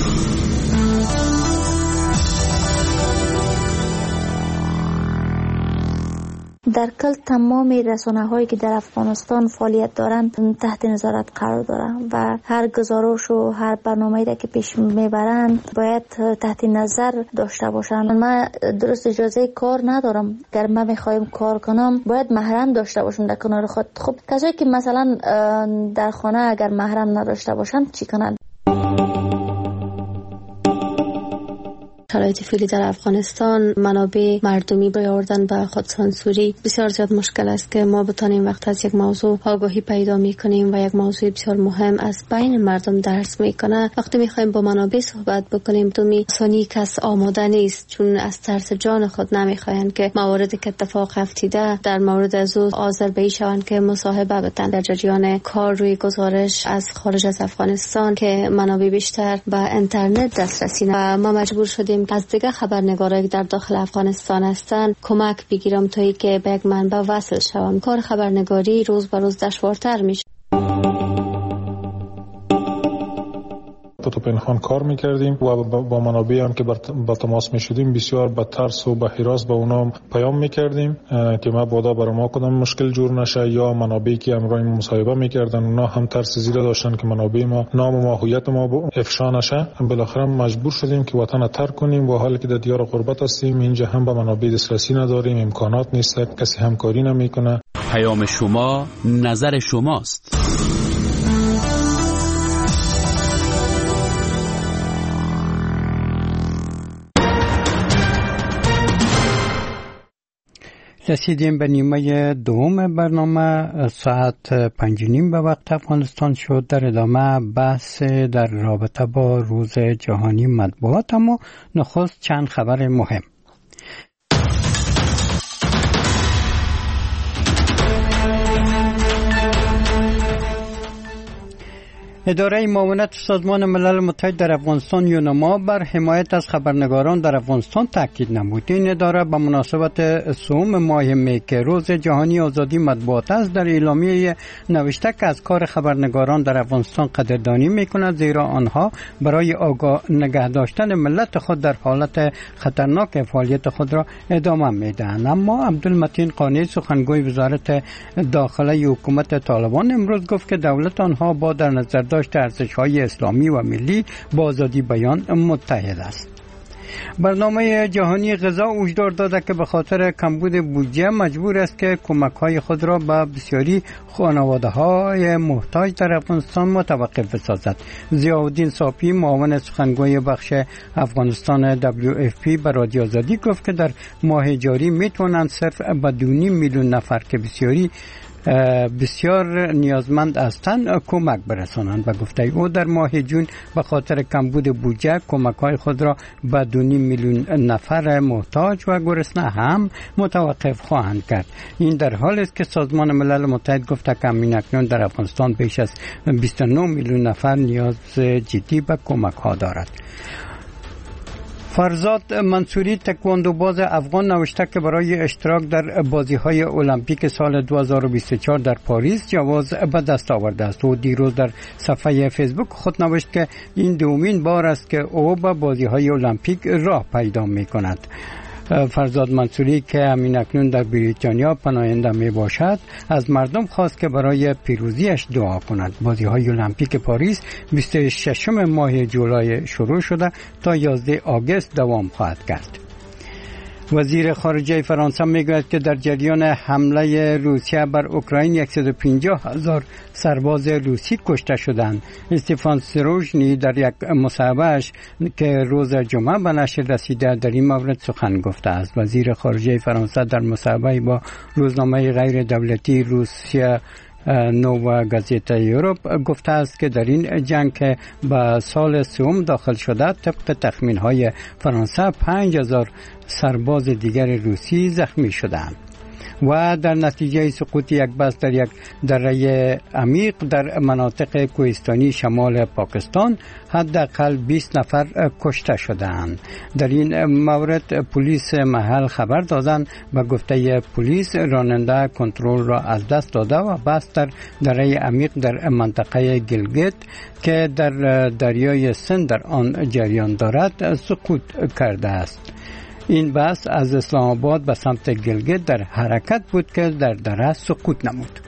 Speaker 22: در کل تمام رسانه هایی که در افغانستان فعالیت دارند تحت نظارت قرار دارند و هر گزارش و هر برنامه‌ای که پیش میبرند باید تحت نظر داشته باشند. من درست اجازه کار ندارم، اگر من میخوایم کار کنم باید محرم داشته باشم در کنار خود. خب کسایی که مثلا در خانه اگر محرم نداشته باشند چی کنند؟
Speaker 6: شرایط فعلی در افغانستان منابع مردمی بیاوردن به خودسانسوری بسیار زیاد مشکل است که ما بتانیم وقت از یک موضوع آگاهی پیدا میکنیم و یک موضوع بسیار مهم از بین مردم درس میکنه، وقتی میخوایم با منابع صحبت بکنیم دومی ثانی کس آماده نیست، چون از ترس جان خود نمیخواین که مواردی که اتفاق افتیده در مورد از او حاضر به شوند که مصاحبه بتن. در جریان کار روی گزارش از خارج از افغانستان که منابع بیشتر به اینترنت دسترسی و ما مجبور شدیم از دیگه خبرنگارایی که در داخل افغانستان هستن کمک بگیرم تا اینکه به یک منبع وصل شوم. کار خبرنگاری روز به روز دشوارتر میشه.
Speaker 21: و پنهان کار میکردیم و با منابع هم که با تماس میشدیم بسیار با ترس و با هراس به اونا پیام میکردیم که مبادا برای ما کدام مشکل جور نشه، یا منابعی که همراه مصاحبه میکردن اونا هم ترس زیره داشتن که منابع ما، نام و ماهیت ما افشا نشه. بالاخره مجبور شدیم که وطن ترک کنیم و حالی که در دیار غربت هستیم، اینجا هم به منابع دسترسی نداریم، امکانات نیست، کسی همکاری نمیکنه.
Speaker 4: پیام شما نظر شماست.
Speaker 1: رسیدیم به نیمه دوم برنامه. ساعت پنج نیم به وقت افغانستان شد. در ادامه بحث در رابطه با روز جهانی مطبوعات، اما نخست چند خبر مهم. اداره معاونت سازمان ملل متحد در افغانستان یونما بر حمایت از خبرنگاران در افغانستان تاکید نمود. این اداره به مناسبت سوم ماه می که روز جهانی آزادی مطبوعات است در اعلامیه نوشته که از کار خبرنگاران در افغانستان قدردانی می‌کند، زیرا آنها برای آگاه نگه داشتن ملت خود در حالت خطرناک فعالیت خود را ادامه می‌دهند. اما عبدالمتین قانی سخنگوی وزارت داخله حکومت طالبان امروز گفت که دولت آنها با در نظر داشت ارزش‌های اسلامی و ملی با آزادی بیان متحد است. برنامه جهانی غذا هشدار داده که به خاطر کمبود بودجه مجبور است که کمک‌های خود را به بسیاری خانواده‌های محتاج در افغانستان متوقف بسازد. ضیاءالدین صافی معاون سخنگوی بخش افغانستان دبلیو اف پی به رادیو آزادی گفت که در ماه جاری میتوانند صرف به دو نیم میلیون نفر که بسیاری بسیار نیازمند هستند کمک برسانند. و گفته او در ماه جون به خاطر کمبود بودجه کمک‌های خود را به دو نیم میلیون نفر محتاج و گرسنه هم متوقف خواهند کرد. این در حالی است که سازمان ملل متحد گفته که اکنون در افغانستان بیش از بیست و نه میلیون نفر نیاز جدی به کمک‌ها دارد. فرزاد منصوری تکواندوباز افغان نوشته که برای اشتراک در بازی‌های المپیک سال دو هزار و بیست و چهار در پاریس جواز به دست آورده است. او دیروز در صفحه فیسبوک خود نوشت که این دومین بار است که او به بازی‌های المپیک راه پیدا می‌کند. فرزاد منصوری که همین اکنون در بریتانیا پناهنده می باشد از مردم خواست که برای پیروزیش دعا کند. بازی‌های المپیک پاریس بیست و ششم ماه جولای شروع شده تا یازده آگوست دوام خواهد کرد. وزیر خارجه فرانسه میگوید که در جریان حمله روسیه بر اوکراین صد و پنجاه هزار سرباز روسی کشته شدند. استفان سروژنی در یک مصاحبه‌اش که روز جمعه به نشر رسیده در این مورد سخن گفته است. وزیر خارجه فرانسه در مصاحبه با روزنامه غیر دولتی روسیه نووا گازیتا یوروپ گفته است که در این جنگ که به سال سوم داخل شده طبق تخمین‌های فرانسه پنج هزار سرباز دیگر روسی زخمی شدند. و در نتیجه سقوط یک بس در یک دره عمیق در مناطق کوهستانی شمال پاکستان حداقل بیست نفر کشته شدند. در این مورد پلیس محل خبر دادند. به گفته پلیس راننده کنترل را از دست داده و بس در دره عمیق در منطقه گلگت که در دریای سند در آن جریان دارد سقوط کرده است. این بس از اسلام آباد به سمت گلگت در حرکت بود که در دره سقوط نمود.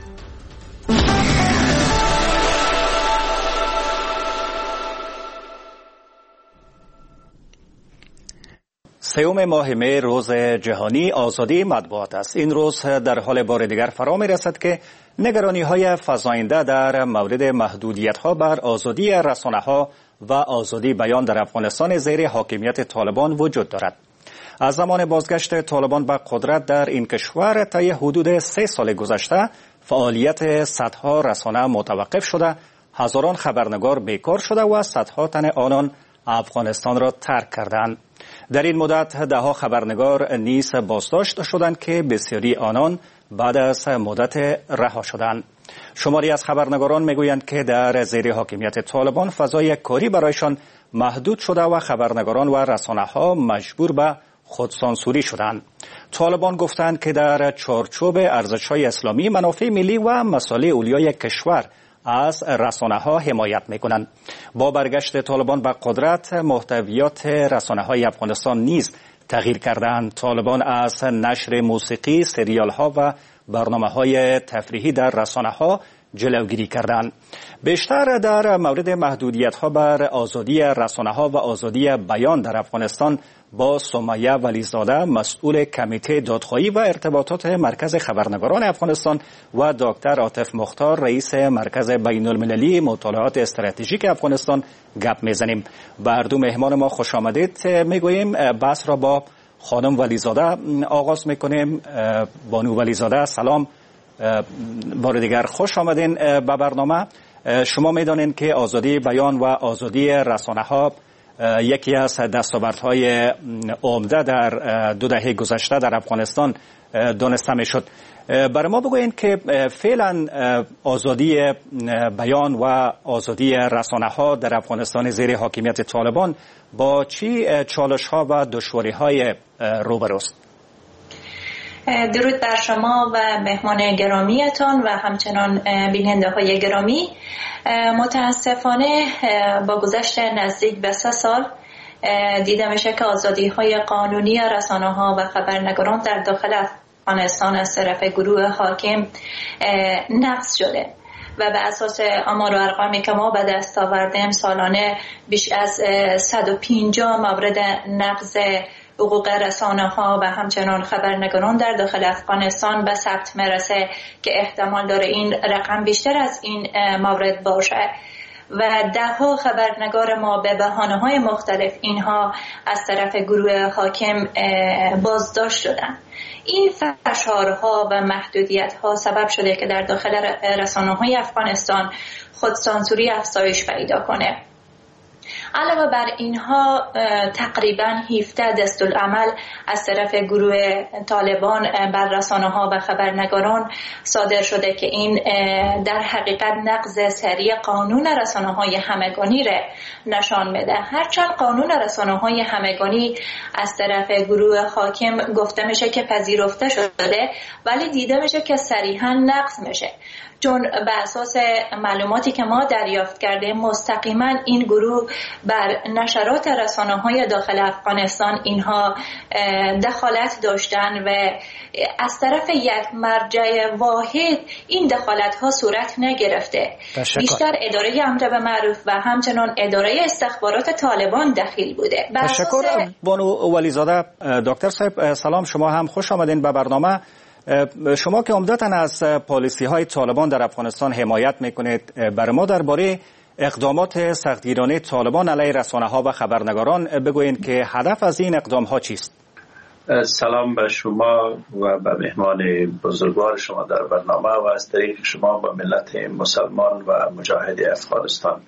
Speaker 2: سیوم ماه می روز جهانی آزادی مطبوعات است. این روز در حال بار دیگر فرا می رسد که نگرانی های فزاینده در مورد محدودیت ها بر آزادی رسانه ها و آزادی بیان در افغانستان زیر حاکمیت طالبان وجود دارد. از زمان بازگشت طالبان به قدرت در این کشور طی حدود سه سال گذشته فعالیت صدها رسانه متوقف شده، هزاران خبرنگار بیکار شده و صدها تن آنان افغانستان را ترک کردند. در این مدت دهها خبرنگار نیز بازداشت شدند که بسیاری آنان بعد از مدت رها شدند. شماری از خبرنگاران میگویند که در زیر حاکمیت طالبان فضای کاری برایشان محدود شده و خبرنگاران و رسانه‌ها مجبور به خودسانسوری شدند. طالبان گفتند که در چارچوب ارزش‌های اسلامی، منافع ملی و مصالح اولیای کشور از رسانه ها حمایت میکنند. با برگشت طالبان به قدرت محتویات رسانه های افغانستان نیز تغییر کردند. طالبان از نشر موسیقی، سریال ها و برنامه های تفریحی در رسانه ها جلوگیری کردند. بیشتر در مورد محدودیت ها بر آزادی رسانه ها و آزادی بیان در افغانستان با سمیه ولیزاده، مسئول کمیته دادخواهی و ارتباطات مرکز خبرنگاران افغانستان، و دکتر عاطف مختار، رئیس مرکز بین المللی مطالعات استراتژیک افغانستان گپ میزنیم. به هر دو مهمان ما خوش آمدید میگوییم. بحث را با خانم ولیزاده آغاز میکنیم. بانو ولیزاده سلام، بار دیگر خوش آمدین به برنامه. شما میدانید که آزادی بیان و آزادی رسانه ها یکی از دستاوردهای عمده در دو دهه گذشته در افغانستان دانسته میشد. برای ما بگویید که فعلا آزادی بیان و آزادی رسانه ها در افغانستان زیر حاکمیت طالبان با چی چالش ها و دشواری های روبروست؟
Speaker 20: درود بر شما و مهمان گرامیتان و همچنان بیننده های گرامی. متاسفانه با گذشت نزدیک به سه سال دیده میشه که آزادی های قانونی رسانه ها و خبرنگاران در داخل افغانستان از طرف گروه حاکم نقض شده و به اساس آمار و ارقامی که ما به دست آوردیم سالانه بیش از صد و پنجاه مورد نقض حقوق رسانه ها و همچنان خبرنگاران در داخل افغانستان به ثبت میرسه که احتمال داره این رقم بیشتر از این مورد باشه و ده ها خبرنگار ما به بهانه های مختلف اینها از طرف گروه حاکم بازداشت شدن. این فشارها و محدودیت ها سبب شده که در داخل رسانه های افغانستان خودسانسوری افزایش پیدا کنه. علاوه بر اینها تقریبا هفده دستورالعمل از طرف گروه طالبان بر رسانه ها و خبرنگاران صادر شده که این در حقیقت نقض سریع قانون رسانه های همگانی را نشان میده. هرچند قانون رسانه های همگانی از طرف گروه حاکم گفته میشه که پذیرفته شده ولی دیده میشه که صریحا نقض میشه، چون به اساس معلوماتی که ما دریافت کرده مستقیما این گروه بر نشرات رسانه‌های داخل افغانستان اینها دخالت داشتن و از طرف یک مرجع واحد این دخالت‌ها صورت نگرفته. تشکر. بیشتر اداره امر به معروف و همچنان اداره استخبارات طالبان دخیل بوده.
Speaker 2: تشکر اساس... بانو ولیزاده. دکتر صاحب سلام، شما هم خوش آمدین به برنامه. شما که عمدتاً از پالیسی های طالبان در افغانستان حمایت میکنید، برای ما درباره اقدامات سختگیرانه طالبان علیه رسانه ها و خبرنگاران بگویید که هدف از این اقدام ها چیست؟
Speaker 7: سلام به شما و به مهمان بزرگوار شما در برنامه و از طریق شما به ملت مسلمان و مجاهد افغانستان.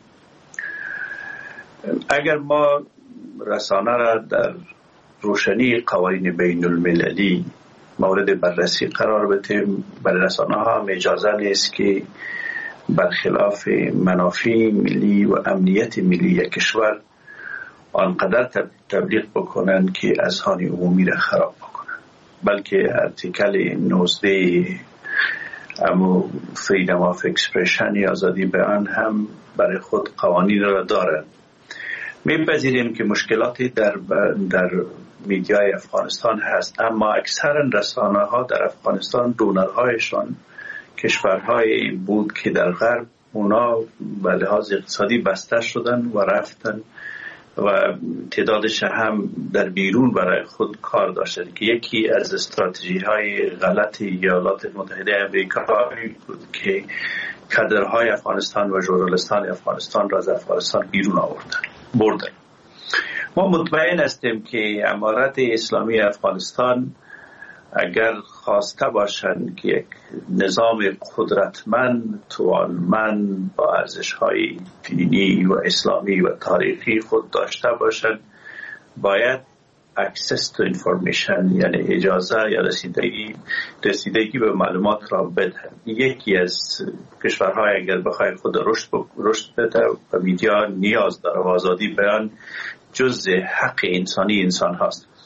Speaker 7: اگر ما رسانه را در روشنی قوانین بین المللی مورد بررسی قرار بدیم، برای رسانه ها اجازه نیست که برخلاف منافع ملی و امنیت ملی یک کشور آنقدر تبلیغ بکنند که اذهان عمومی را خراب بکنند، بلکه ارتیکل نوزده امو فریدم آف اکسپرشن یا آزادی بیان هم برای خود قوانین را دارند. میپذیریم که مشکلاتی در در میدیای افغانستان هست، اما اکثر رسانه ها در افغانستان دونرهایشان کشورهایی بود که در غرب اونا به لحاظ اقتصادی بسته شدن و رفتن و تعدادش هم در بیرون برای خود کار داشتن که یکی از استراتژی های غلط ایالات متحده امریکا بود که کادرهای افغانستان و ژورنالیستان افغانستان را از افغانستان بیرون آوردن بردن. ما مطمئن هستیم که امارت اسلامی افغانستان اگر خواسته باشند که یک نظام قدرتمند توانمند با ارزش‌های دینی و اسلامی و تاریخی خود داشته باشند، باید access to information یعنی اجازه یا رسیدگی رسیدگی به معلومات را بدهند. یکی از کشورهای اگر بخواد خود رشد رشد بده و میدیا نیاز داره و آزادی بیان جزء حق انسانی انسان هست.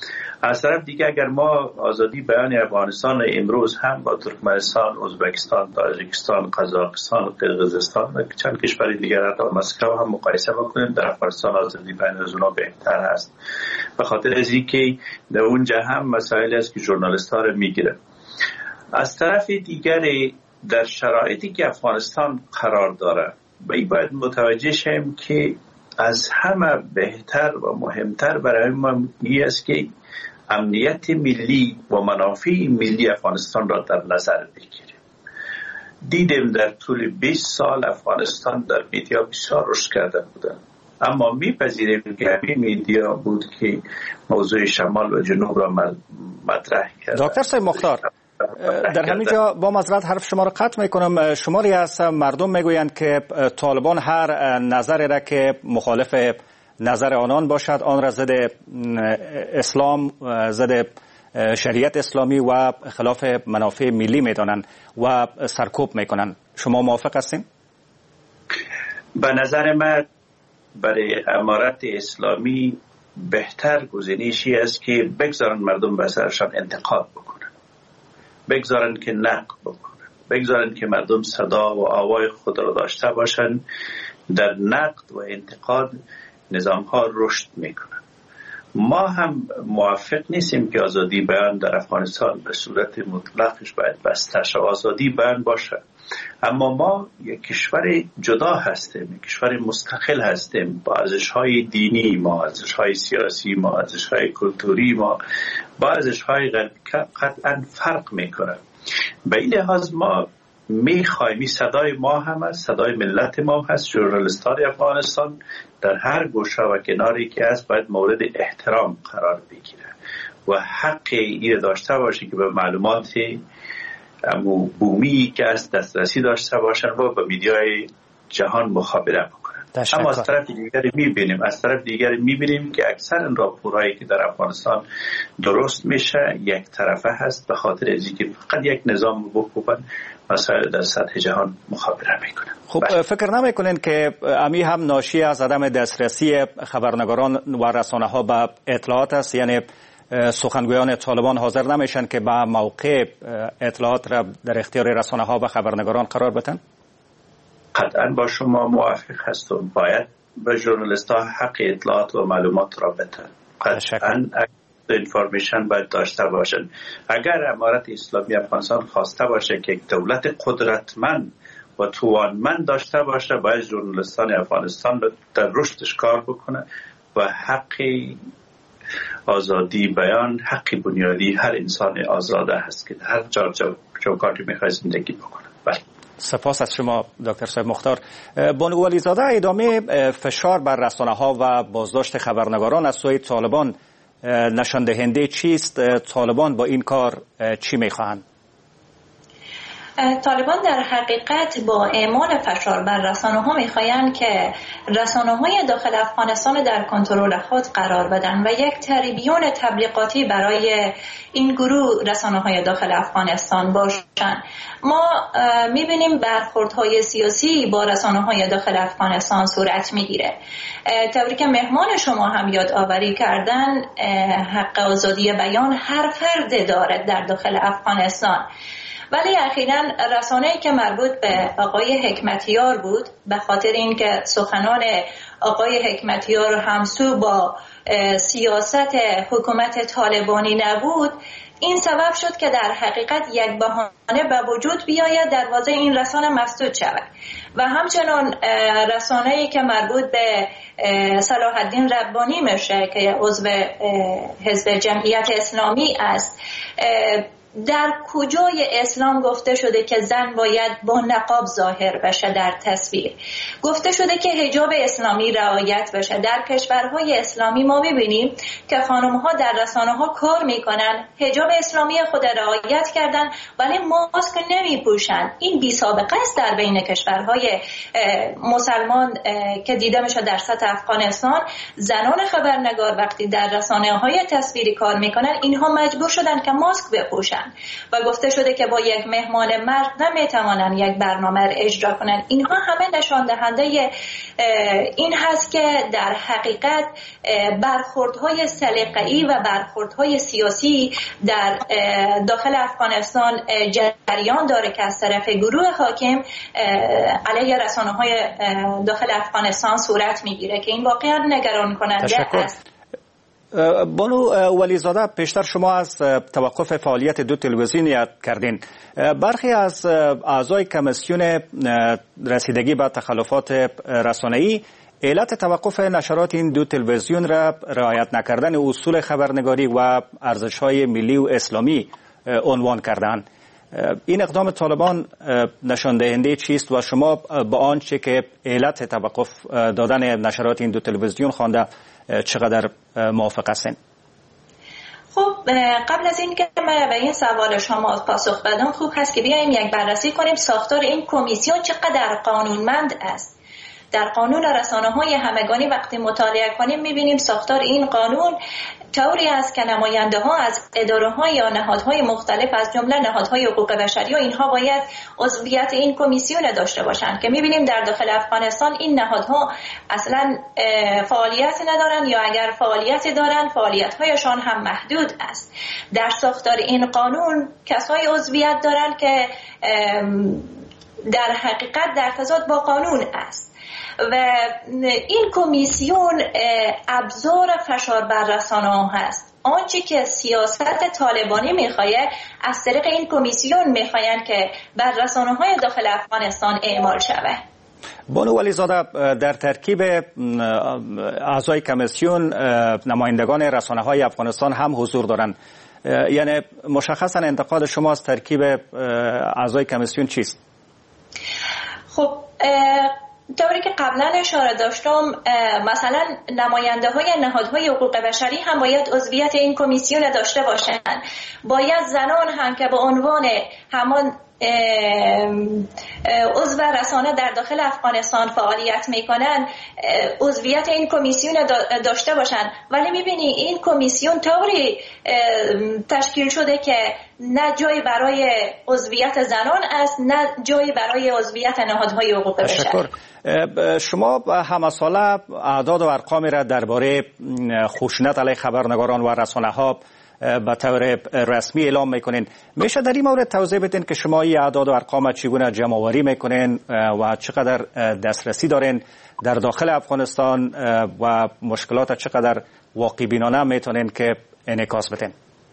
Speaker 7: از طرف دیگه اگر ما آزادی بیان افغانستان امروز هم با ترکمنستان، ازبکستان، تاجیکستان، قزاقستان، قرقیزستان و چند کشور دیگر تا مسکو هم مقایسه بکنیم، در افغانستان آزادی بیان از اونها بهتر است، به خاطر از اینکه در اونجا هم مسائلی است که ژورنالیست ها رو میگیره. از طرف دیگر در شرایطی که افغانستان قرار داره باید متوجه شیم که از همه بهتر و مهمتر برای ما این است که امنیت ملی و منافع ملی افغانستان را در نظر بگیریم. دیدیم در طول بیست سال افغانستان در میدیا بسیار رشد کرده بودند، اما میپذیریم که همین میدیا بود که موضوع شمال و جنوب را مطرح کرد.
Speaker 2: دکتر صاحب مختار، در همین جا با معذرت حرف شما را قطع میکنم. شماری از مردم میگویند که طالبان هر نظری را که مخالف نظر آنان باشد آن را ضد اسلام، ضد شریعت اسلامی و خلاف منافع ملی میدانند و سرکوب میکنند. شما موافق هستین؟
Speaker 7: به نظر من برای امارت اسلامی بهتر گزینشی است که بگذارن مردم به سرشان انتقاد بکنن، بگذارن که نقد بکنن، بگذارن که مردم صدا و آوای خود را داشته باشن. در نقد و انتقاد نظام ها رشد میکنن. ما هم موافق نیستیم که آزادی بیان در افغانستان به صورت مطلقش باید بسته شود. آزادی بیان باشه، اما ما یک کشور جدا هستیم، یک کشور مستقل هستیم با ارزش‌های دینی ما، ارزش‌های سیاسی ما، ارزش‌های کلتوری ما، با ارزش‌های قطعاً فرق میکنه. به این لحاظ ما میخوایم، صدای ما هم است، صدای ملت ما هست، ژورنالیستان افغانستان در هر گوشه و کناری که هست باید مورد احترام قرار بگیره و حق این داشته باشه که به معلومات بومی که از دسترسی داشته باشن و به میدیای جهان مخابره بکنن. اما از طرف دیگری میبینیم از طرف دیگری میبینیم که اکثر راپورهایی که در افغانستان درست میشه یک طرفه هست، به خاطر اینکه فقط یک نظام بکوبن مسائل در سطح جهان مخابره میکنن.
Speaker 2: خب بله. فکر نمیکنین که امی هم ناشی از عدم دسترسی خبرنگاران و رسانه ها به اطلاعات است؟ یعنی سخنگویان طالبان حاضر نمیشن که با موقع اطلاعات را در اختیار رسانه ها و خبرنگاران قرار بدن؟
Speaker 7: قطعا با شما موافق هستم. باید به ژورنالیست ها حق اطلاعات و معلومات را بدن. قطعا اینفورمیشن باید داشته باشن. اگر امارت اسلامی افغانستان خواسته باشه که یک دولت قدرتمند و توانمند داشته باشه، باید ژورنالیستان افغانستان در رشدش کار بکنه و حق آزادی بیان حق بنیادی هر انسان آزاده هست که هر جا چوکاتی میخواد زندگی بکنه. بله.
Speaker 2: سپاس از شما دکتر صاحب مختار. بانو ولی زاده، ادامه فشار بر رسانه ها و بازداشت خبرنگاران از سوی طالبان نشان دهنده چیست؟ طالبان با این کار چی میخواهند؟
Speaker 20: طالبان در حقیقت با اعمال فشار بر رسانه ها میخواهند که رسانه های داخل افغانستان در کنترل خود قرار بدن و یک تریبیون تبلیغاتی برای این گروه رسانه های داخل افغانستان باشند. ما میبینیم برخوردهای سیاسی با رسانه های داخل افغانستان صورت میگیره. طوری که مهمان شما هم یاد آوری کردن، حق آزادی بیان هر فرد دارد در داخل افغانستان، ولی اخیراً رسانه‌ای که مربوط به آقای حکمتیار بود، به خاطر اینکه سخنان آقای حکمتیار همسو با سیاست حکومت طالبانی نبود، این سبب شد که در حقیقت یک بهانه به وجود بیاید دروازه این رسانه مسدود شود. و همچنان رسانه‌ای که مربوط به صلاح الدین ربانی میشه که عضو حزب جمعیت اسلامی است، در کجای اسلام گفته شده که زن باید با نقاب ظاهر بشه در تصویر؟ گفته شده که حجاب اسلامی رعایت بشه. در کشورهای اسلامی ما ببینیم که خانم‌ها در رسانه‌ها کار میکنن، حجاب اسلامی خود رعایت کردن ولی ماسک نمیپوشن. این بی سابقه است در بین کشورهای مسلمان که دیده میشه. در سطح افغانستان زنان خبرنگار وقتی در رسانه‌های تصویری کار میکنن، اینها مجبور شدن که ماسک بپوشن. باشند و گفته شده که با یک مهمان مرد نمیتوانند یک برنامه را اجرا کنند. اینها همه نشان دهنده این هست که در حقیقت برخوردهای سلیقه‌ای و برخوردهای سیاسی در داخل افغانستان جریان داره که از طرف گروه حاکم علیه رسانه‌های داخل افغانستان صورت میگیره که این واقعا نگران کننده است.
Speaker 2: بانو ولیزاده، پیشتر شما از توقف فعالیت دو تلویزیون یاد کردین. برخی از اعضای کمیسیون رسیدگی به تخلفات رسانه‌ای علت توقف نشرات این دو تلویزیون را رعایت نکردن اصول خبرنگاری و ارزش‌های ملی و اسلامی عنوان کردند. این اقدام طالبان نشان دهنده چیست و شما با آنچه که علت توقف دادن نشرات این دو تلویزیون خوانده چقدر موافق هستین؟
Speaker 20: خب قبل از این که من به این سوال شما پاسخ بدم، خوب هست که بیایم یک بررسی کنیم ساختار این کمیسیون چقدر قانونمند است. در قانون رسانه‌های همگانی وقتی مطالعه کنیم می‌بینیم ساختار این قانون طوری است که نماینده‌ها از اداره‌های یا نهادهای مختلف از جمله نهادهای حقوق بشری و اینها باید عضویت این کمیسیون داشته باشند که می‌بینیم در داخل افغانستان این نهادها اصلا فعالیت ندارند یا اگر فعالیت دارند فعالیت‌هایشان هم محدود است. در ساختار این قانون کسایی عضویت دارند که در حقیقت در تضاد با قانون است و این کمیسیون ابزار فشار بر رسانه‌ها هست. آنچه که سیاست طالبانی میخواه از طریق این کمیسیون میخواین که بر رسانه‌های داخل افغانستان اعمال شود.
Speaker 2: بانو ولیزاده، در ترکیب اعضای کمیسیون نمایندگان رسانه‌های افغانستان هم حضور دارند. یعنی مشخصا انتقاد شما از ترکیب اعضای کمیسیون چیست؟
Speaker 20: خب طوری که قبلا اشاره داشتم، مثلا نماینده های نهادهای حقوق بشری هم باید عضویت این کمیسیون داشته باشند. باید زنان هم که به عنوان همان عضو رسانه در داخل افغانستان فعالیت میکنن عضویت این کمیسیون داشته باشند. ولی میبینی این کمیسیون طوری تشکیل شده که نه جایی برای عضویت زنان است نه جایی برای عضویت نهادهای حقوق بشر.
Speaker 2: تشکر. شما همه ساله اعداد و ارقامی را درباره خشونت علیه خبرنگاران و رسانه‌ها به طور رسمی اعلام میکنین. میشه در این مورد توضیح بدین که شما این اعداد و ارقام چگونه جمع آوری میکنین و چقدر دسترسی دارین در داخل افغانستان و مشکلات چقدر واقع بینانه میتونین که انعکاس بدین؟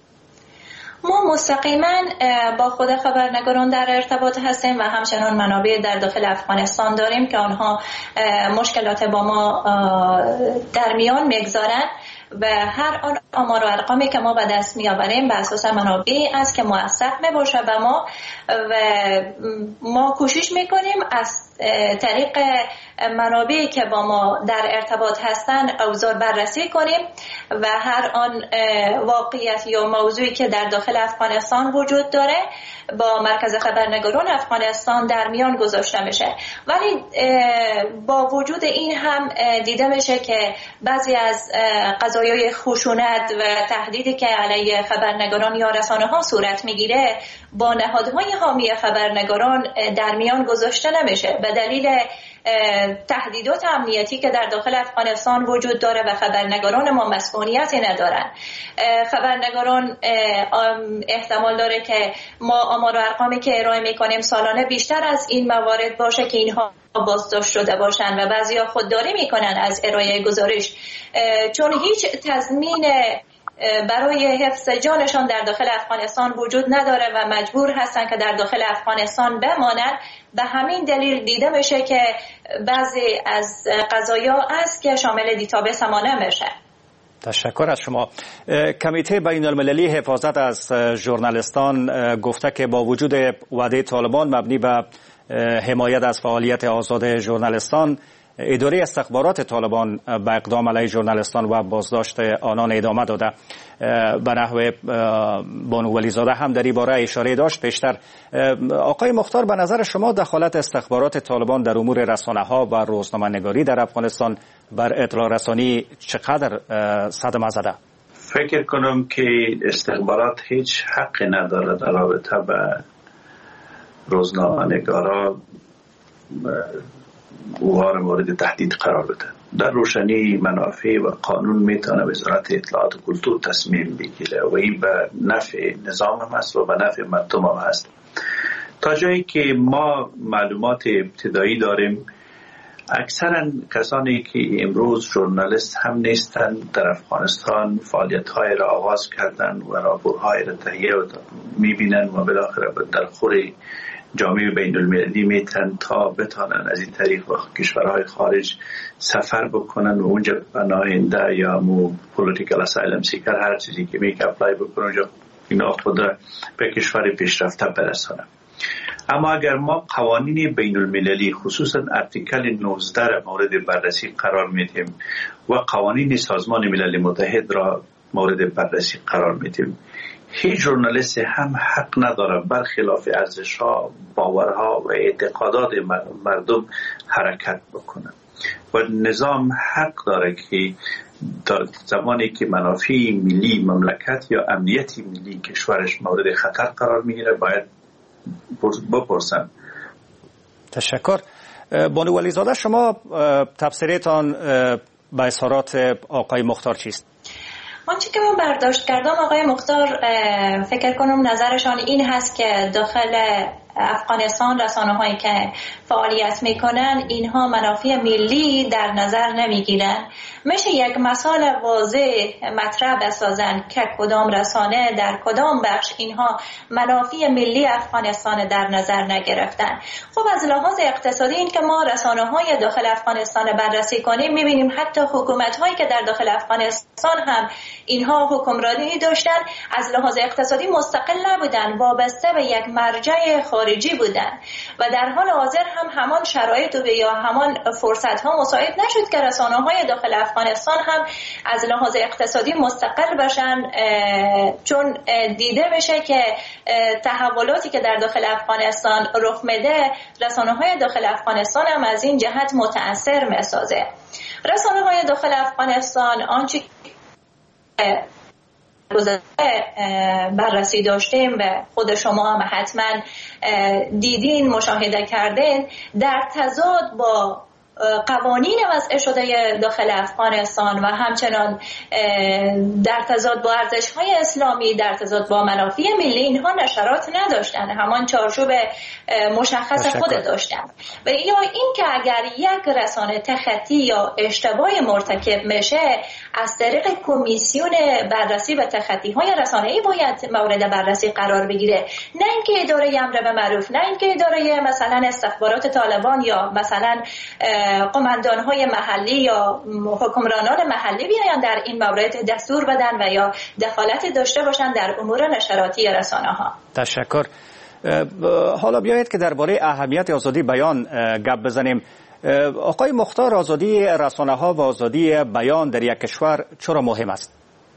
Speaker 20: ما مستقیما با خود خبرنگاران در ارتباط هستیم و همچنان منابع در داخل افغانستان داریم که آنها مشکلات با ما در میان میگذارن و هر آن آمار و ارقامی که ما به دست میآوریم به اساس منابعی است که موثق میباشه به ما و ما کوشش میکنیم از طریق منابعی که با ما در ارتباط هستند اوضاع بررسی کنیم و هر آن واقعیت یا موضوعی که در داخل افغانستان وجود داره با مرکز خبرنگاران افغانستان در میان گذاشته میشه. ولی با وجود این هم دیده میشه که بعضی از قضایای خشونت و تهدیدی که علیه خبرنگاران یا رسانه ها صورت میگیره با نهادهای حامی خبرنگاران در میان گذاشته نمیشه به دلیل تهدیدات امنیتی که در داخل افغانستان وجود داره و خبرنگاران ما مسئولیتی ندارن. خبرنگاران احتمال داره که ما آمار و ارقامی که ارائه میکنیم سالانه بیشتر از این موارد باشه که اینها بازداشت شده باشن و بعضیا خودداری میکنن از ارائه گزارش چون هیچ تضمین برای حفظ جانشان در داخل افغانستان وجود نداره و مجبور هستن که در داخل افغانستان بمانند. به همین دلیل دیده میشه که بعضی از قضایا است که شامل دیتابیس ما نمیشه.
Speaker 2: تشکر از شما. کمیته بین المللی حفاظت از ژورنالیستان گفته که با وجود وعده طالبان مبنی به حمایت از فعالیت آزاد ژورنالیستان، اداره استخبارات طالبان به اقدام علیه ژورنالیستان و بازداشت آنان ادامه داده. به نحو بانو ولیزاده هم در این باره اشاره داشت پیشتر. آقای مختار، به نظر شما دخالت استخبارات طالبان در امور رسانه‌ها و روزنامه‌نگاری در افغانستان بر اطلاع رسانی چقدر صدمه زده؟
Speaker 7: فکر کنم که استخبارات هیچ حقی نداره در رابطه به روزنامه‌نگارا اوها را مورد تهدید قرار بده. در روشنی منافع و قانون میتونه وزارت اطلاعات و کلتور تصمیم بگیره و این به نفع نظام هم است و به نفع مردم هم است. تا جایی که ما معلومات ابتدایی داریم، اکثرا کسانی که امروز ژورنالیست هم نیستند در افغانستان فعالیت‌های را آغاز کردند و راپورهای را تهیه می‌بینند و بالاخره در خور جامعه بین المللی میتن تا بتانن از این طریق و کشورهای خارج سفر بکنن و اونجا پناهنده یا مو پولیتیکال اسایلم سیکر هر چیزی که میگه اپلای بکنن اونجا اینا خود را به کشور پیشرفته برسانن. اما اگر ما قوانین بین المللی خصوصا ارتیکل نوزده را مورد بررسی قرار میدیم و قوانین سازمان ملل متحد را مورد بررسی قرار میدیم، هیچ ژورنالیست هم حق نداره برخلاف ارزش‌ها، باورها و اعتقادات مردم حرکت بکنه و نظام حق داره که در زمانی که منافع ملی مملکت یا امنیت ملی کشورش مورد خطر قرار میگیره باید بپرسن.
Speaker 2: تشکر. بانو ولیزاده، شما تفسیرتان به اظهارات آقای مختار چیست؟
Speaker 20: آنچه که من برداشت کردم آقای مختار فکر کنم نظرشان این هست که داخل افغانستان رسانه هایی که فعالیت میکنن اینها منافع ملی در نظر نمیگیرن. میشه یک مثال واضح مطرح بسازن که کدام رسانه در کدام بخش اینها منافع ملی افغانستان در نظر نگرفتن. خب از لحاظ اقتصادی این که ما رسانه های داخل افغانستان بررسی کنیم میبینیم حتی حکومت هایی که در داخل افغانستان هم اینها حکمرانی داشتن از لحاظ اقتصادی مستقل نبودن، وابسته به یک مرجع خارجی بودن و در حال حاضر هم همان شرایط و یا همان فرصت ها مساعد نشد که رسانه های داخل افغانستان هم از لحاظ اقتصادی مستقل بشن، چون دیده بشه که تحولاتی که در داخل افغانستان رخ میده رسانه های داخل افغانستان هم از این جهت متأثر میسازه. رسانه های داخل افغانستان آنچه بررسی داشتیم و خود شما هم حتما دیدین مشاهده کردین، در تضاد با قوانین وضع شده داخل افغانستان و همچنان در تضاد با ارزش‌های اسلامی، در تضاد با منافع ملی اینها نشرات نداشتن، همان چارچوب مشخص خود داشتن. و یا این که اگر یک رسانه تخطی یا اشتباه مرتکب میشه از طریق کمیسیون بررسی و تخطی‌های رسانه‌ای باید مورد بررسی قرار بگیره، نه اینکه اداره امر به معروف، نه اینکه اداره مثلا استخبارات طالبان یا مثلا قماندان‌های محلی یا حکمرانان محلی بیاین در این مورد دستور بدن و یا دخالت داشته باشند در امور نشراتی رسانه‌ها.
Speaker 2: تشکر. حالا بیایید که درباره اهمیت آزادی بیان گپ بزنیم. آقای مختار، آزادی رسانه‌ها و آزادی بیان در یک کشور چرا مهم است؟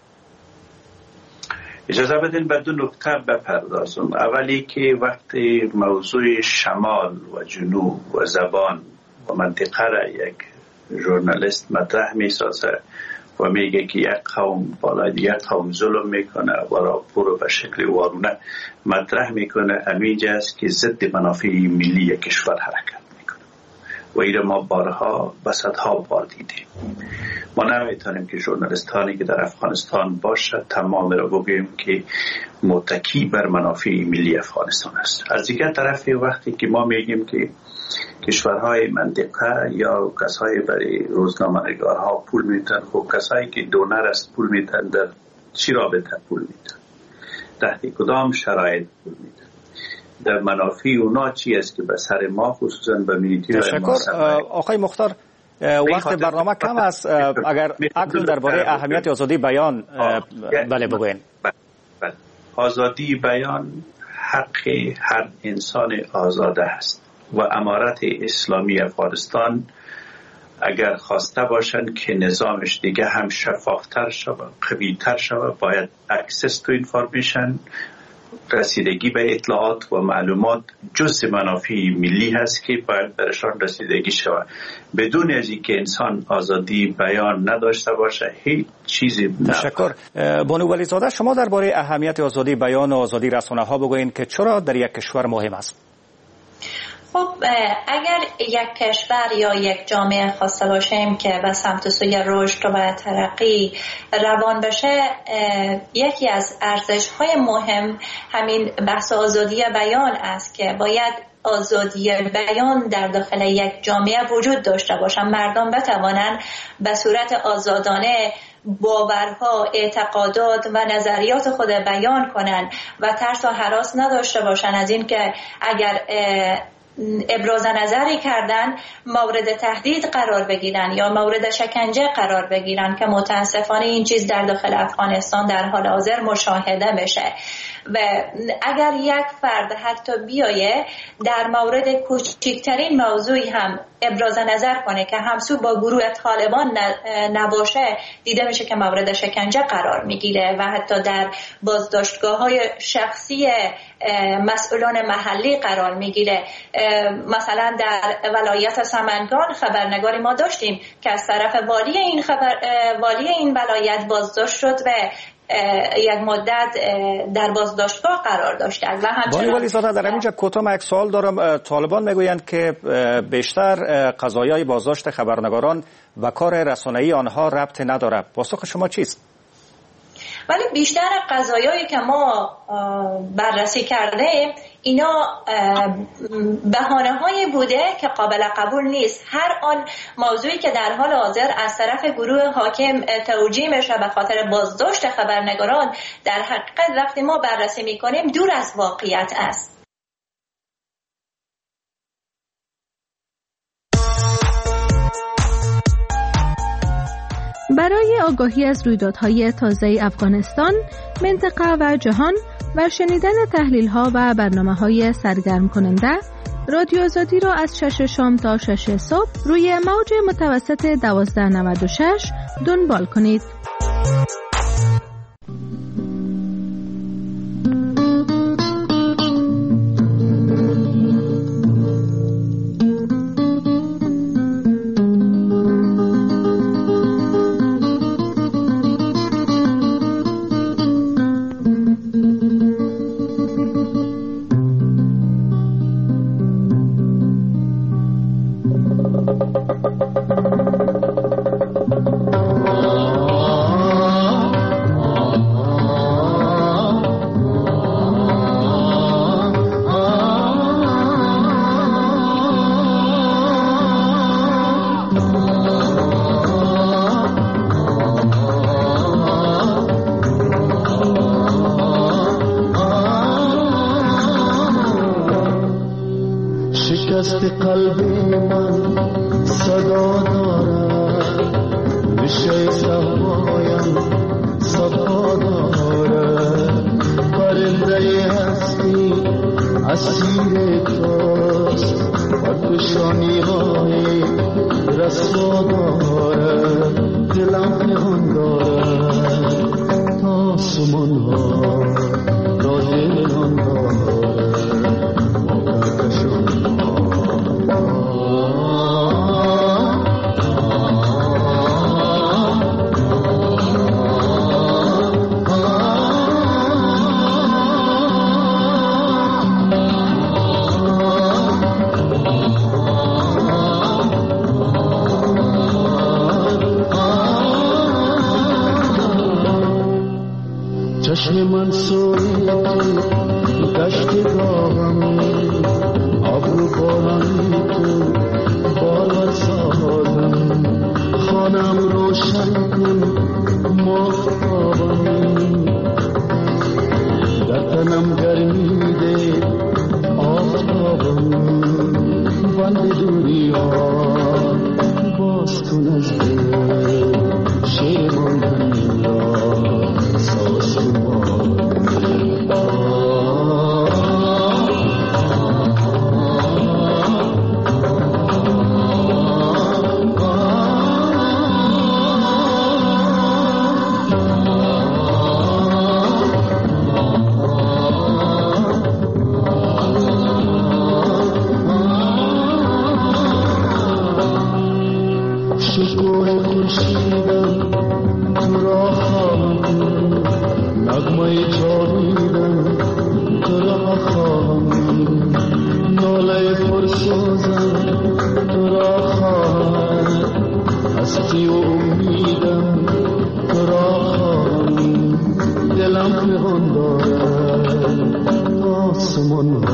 Speaker 7: اجازه بدین به دو نکته بپردازم. اولی که وقتی موضوع شمال و جنوب و زبان و منطقه را یک ژورنالیست مطرح میسازه و میگه که یک قوم بالای دیگر قوم ظلم میکنه و راپور به شکل وارونه مطرح میکنه، امیج است که ضد منافع ملی کشور حرکت میکنه و این ما بارها و صدها بار دیدیم. ما نمیتونیم که ژورنالیستانی که در افغانستان باشه تمام را بگیم که متکی بر منافع ملی افغانستان است. از دیگر طرف وقتی که ما میگیم که کشورهای منطقه یا کسایی برای روزنامه‌نگارها پول میدن، خب کسایی که دونر است پول میدن در چی رابطه پول میدن؟ تحت کدام شرایط پول میدن؟ در منافع اونا چی است که به سر ما خصوصا به میدیای ما
Speaker 2: تشکر. آقای مختار، وقت برنامه کم است، اگر اکنون درباره اهمیت آزادی بیان بله بگوین.
Speaker 7: آزادی بیان حق هر انسان آزاده است و امارت اسلامی افغانستان اگر خواسته باشند که نظامش دیگه هم شفافتر شود، قوی‌تر شود، باید اکسس تو اینفورمیشن رسیدگی به اطلاعات و معلومات جزء منافع ملی هست که باید برشان رسیدگی شود. بدون از اینکه انسان آزادی بیان نداشته باشه هیچ چیزی نه.
Speaker 2: تشکر. بانو ولیزاده، شما درباره اهمیت آزادی بیان و آزادی رسانه ها بگوین که چرا در یک کشور مهم است؟
Speaker 20: خب اگر یک کشور یا یک جامعه خواسته باشیم که به سمت سوی رشد و ترقی روان بشه، یکی از ارزش‌های مهم همین بحث آزادی بیان است که باید آزادی بیان در داخل یک جامعه وجود داشته باشند. مردم بتوانند به صورت آزادانه باورها، اعتقادات و نظریات خود بیان کنند و ترس و هراس نداشته باشند از این که اگر ابراز نظری کردن مورد تهدید قرار بگیرن یا مورد شکنجه قرار بگیرن که متاسفانه این چیز در داخل افغانستان در حال حاضر مشاهده بشه. و اگر یک فرد حتی بیایه در مورد کوچکترین موضوعی هم ابراز نظر کنه که همسو با گروه طالبان نباشه، دیده میشه که مورد شکنجه قرار میگیره و حتی در بازداشتگاه‌های شخصی مسئولان محلی قرار میگیره. مثلا در ولایت سمنگان خبرنگاری ما داشتیم که از طرف والی این خبر والی این ولایت بازداشت شد و یک مدت در بازداشتگاه قرار داشتند. و همچنین
Speaker 2: بانی ولیزاده، در اینجا کوتاه یک سوال دارم. طالبان میگویند که بیشتر قضایای بازداشت خبرنگاران و کار رسانه‌ای آنها ربط ندارد. پاسخ شما چیست؟
Speaker 20: ولی بیشتر قضایایی که ما بررسی کرده اینا بهانه‌هایی بوده که قابل قبول نیست. هر آن موضوعی که در حال حاضر از طرف گروه حاکم توجیه میشه به خاطر بازداشت خبرنگاران، در حقیقت وقتی ما بررسی میکنیم دور از واقعیت است.
Speaker 6: برای آگاهی از رویدادهای تازه افغانستان، منطقه و جهان و شنیدن تحلیل‌ها و برنامه‌های سرگرم کننده، رادیو آزادی را از شش شام تا شش صبح روی موج متوسط دوازده نود و شش دنبال کنید.
Speaker 8: آسمان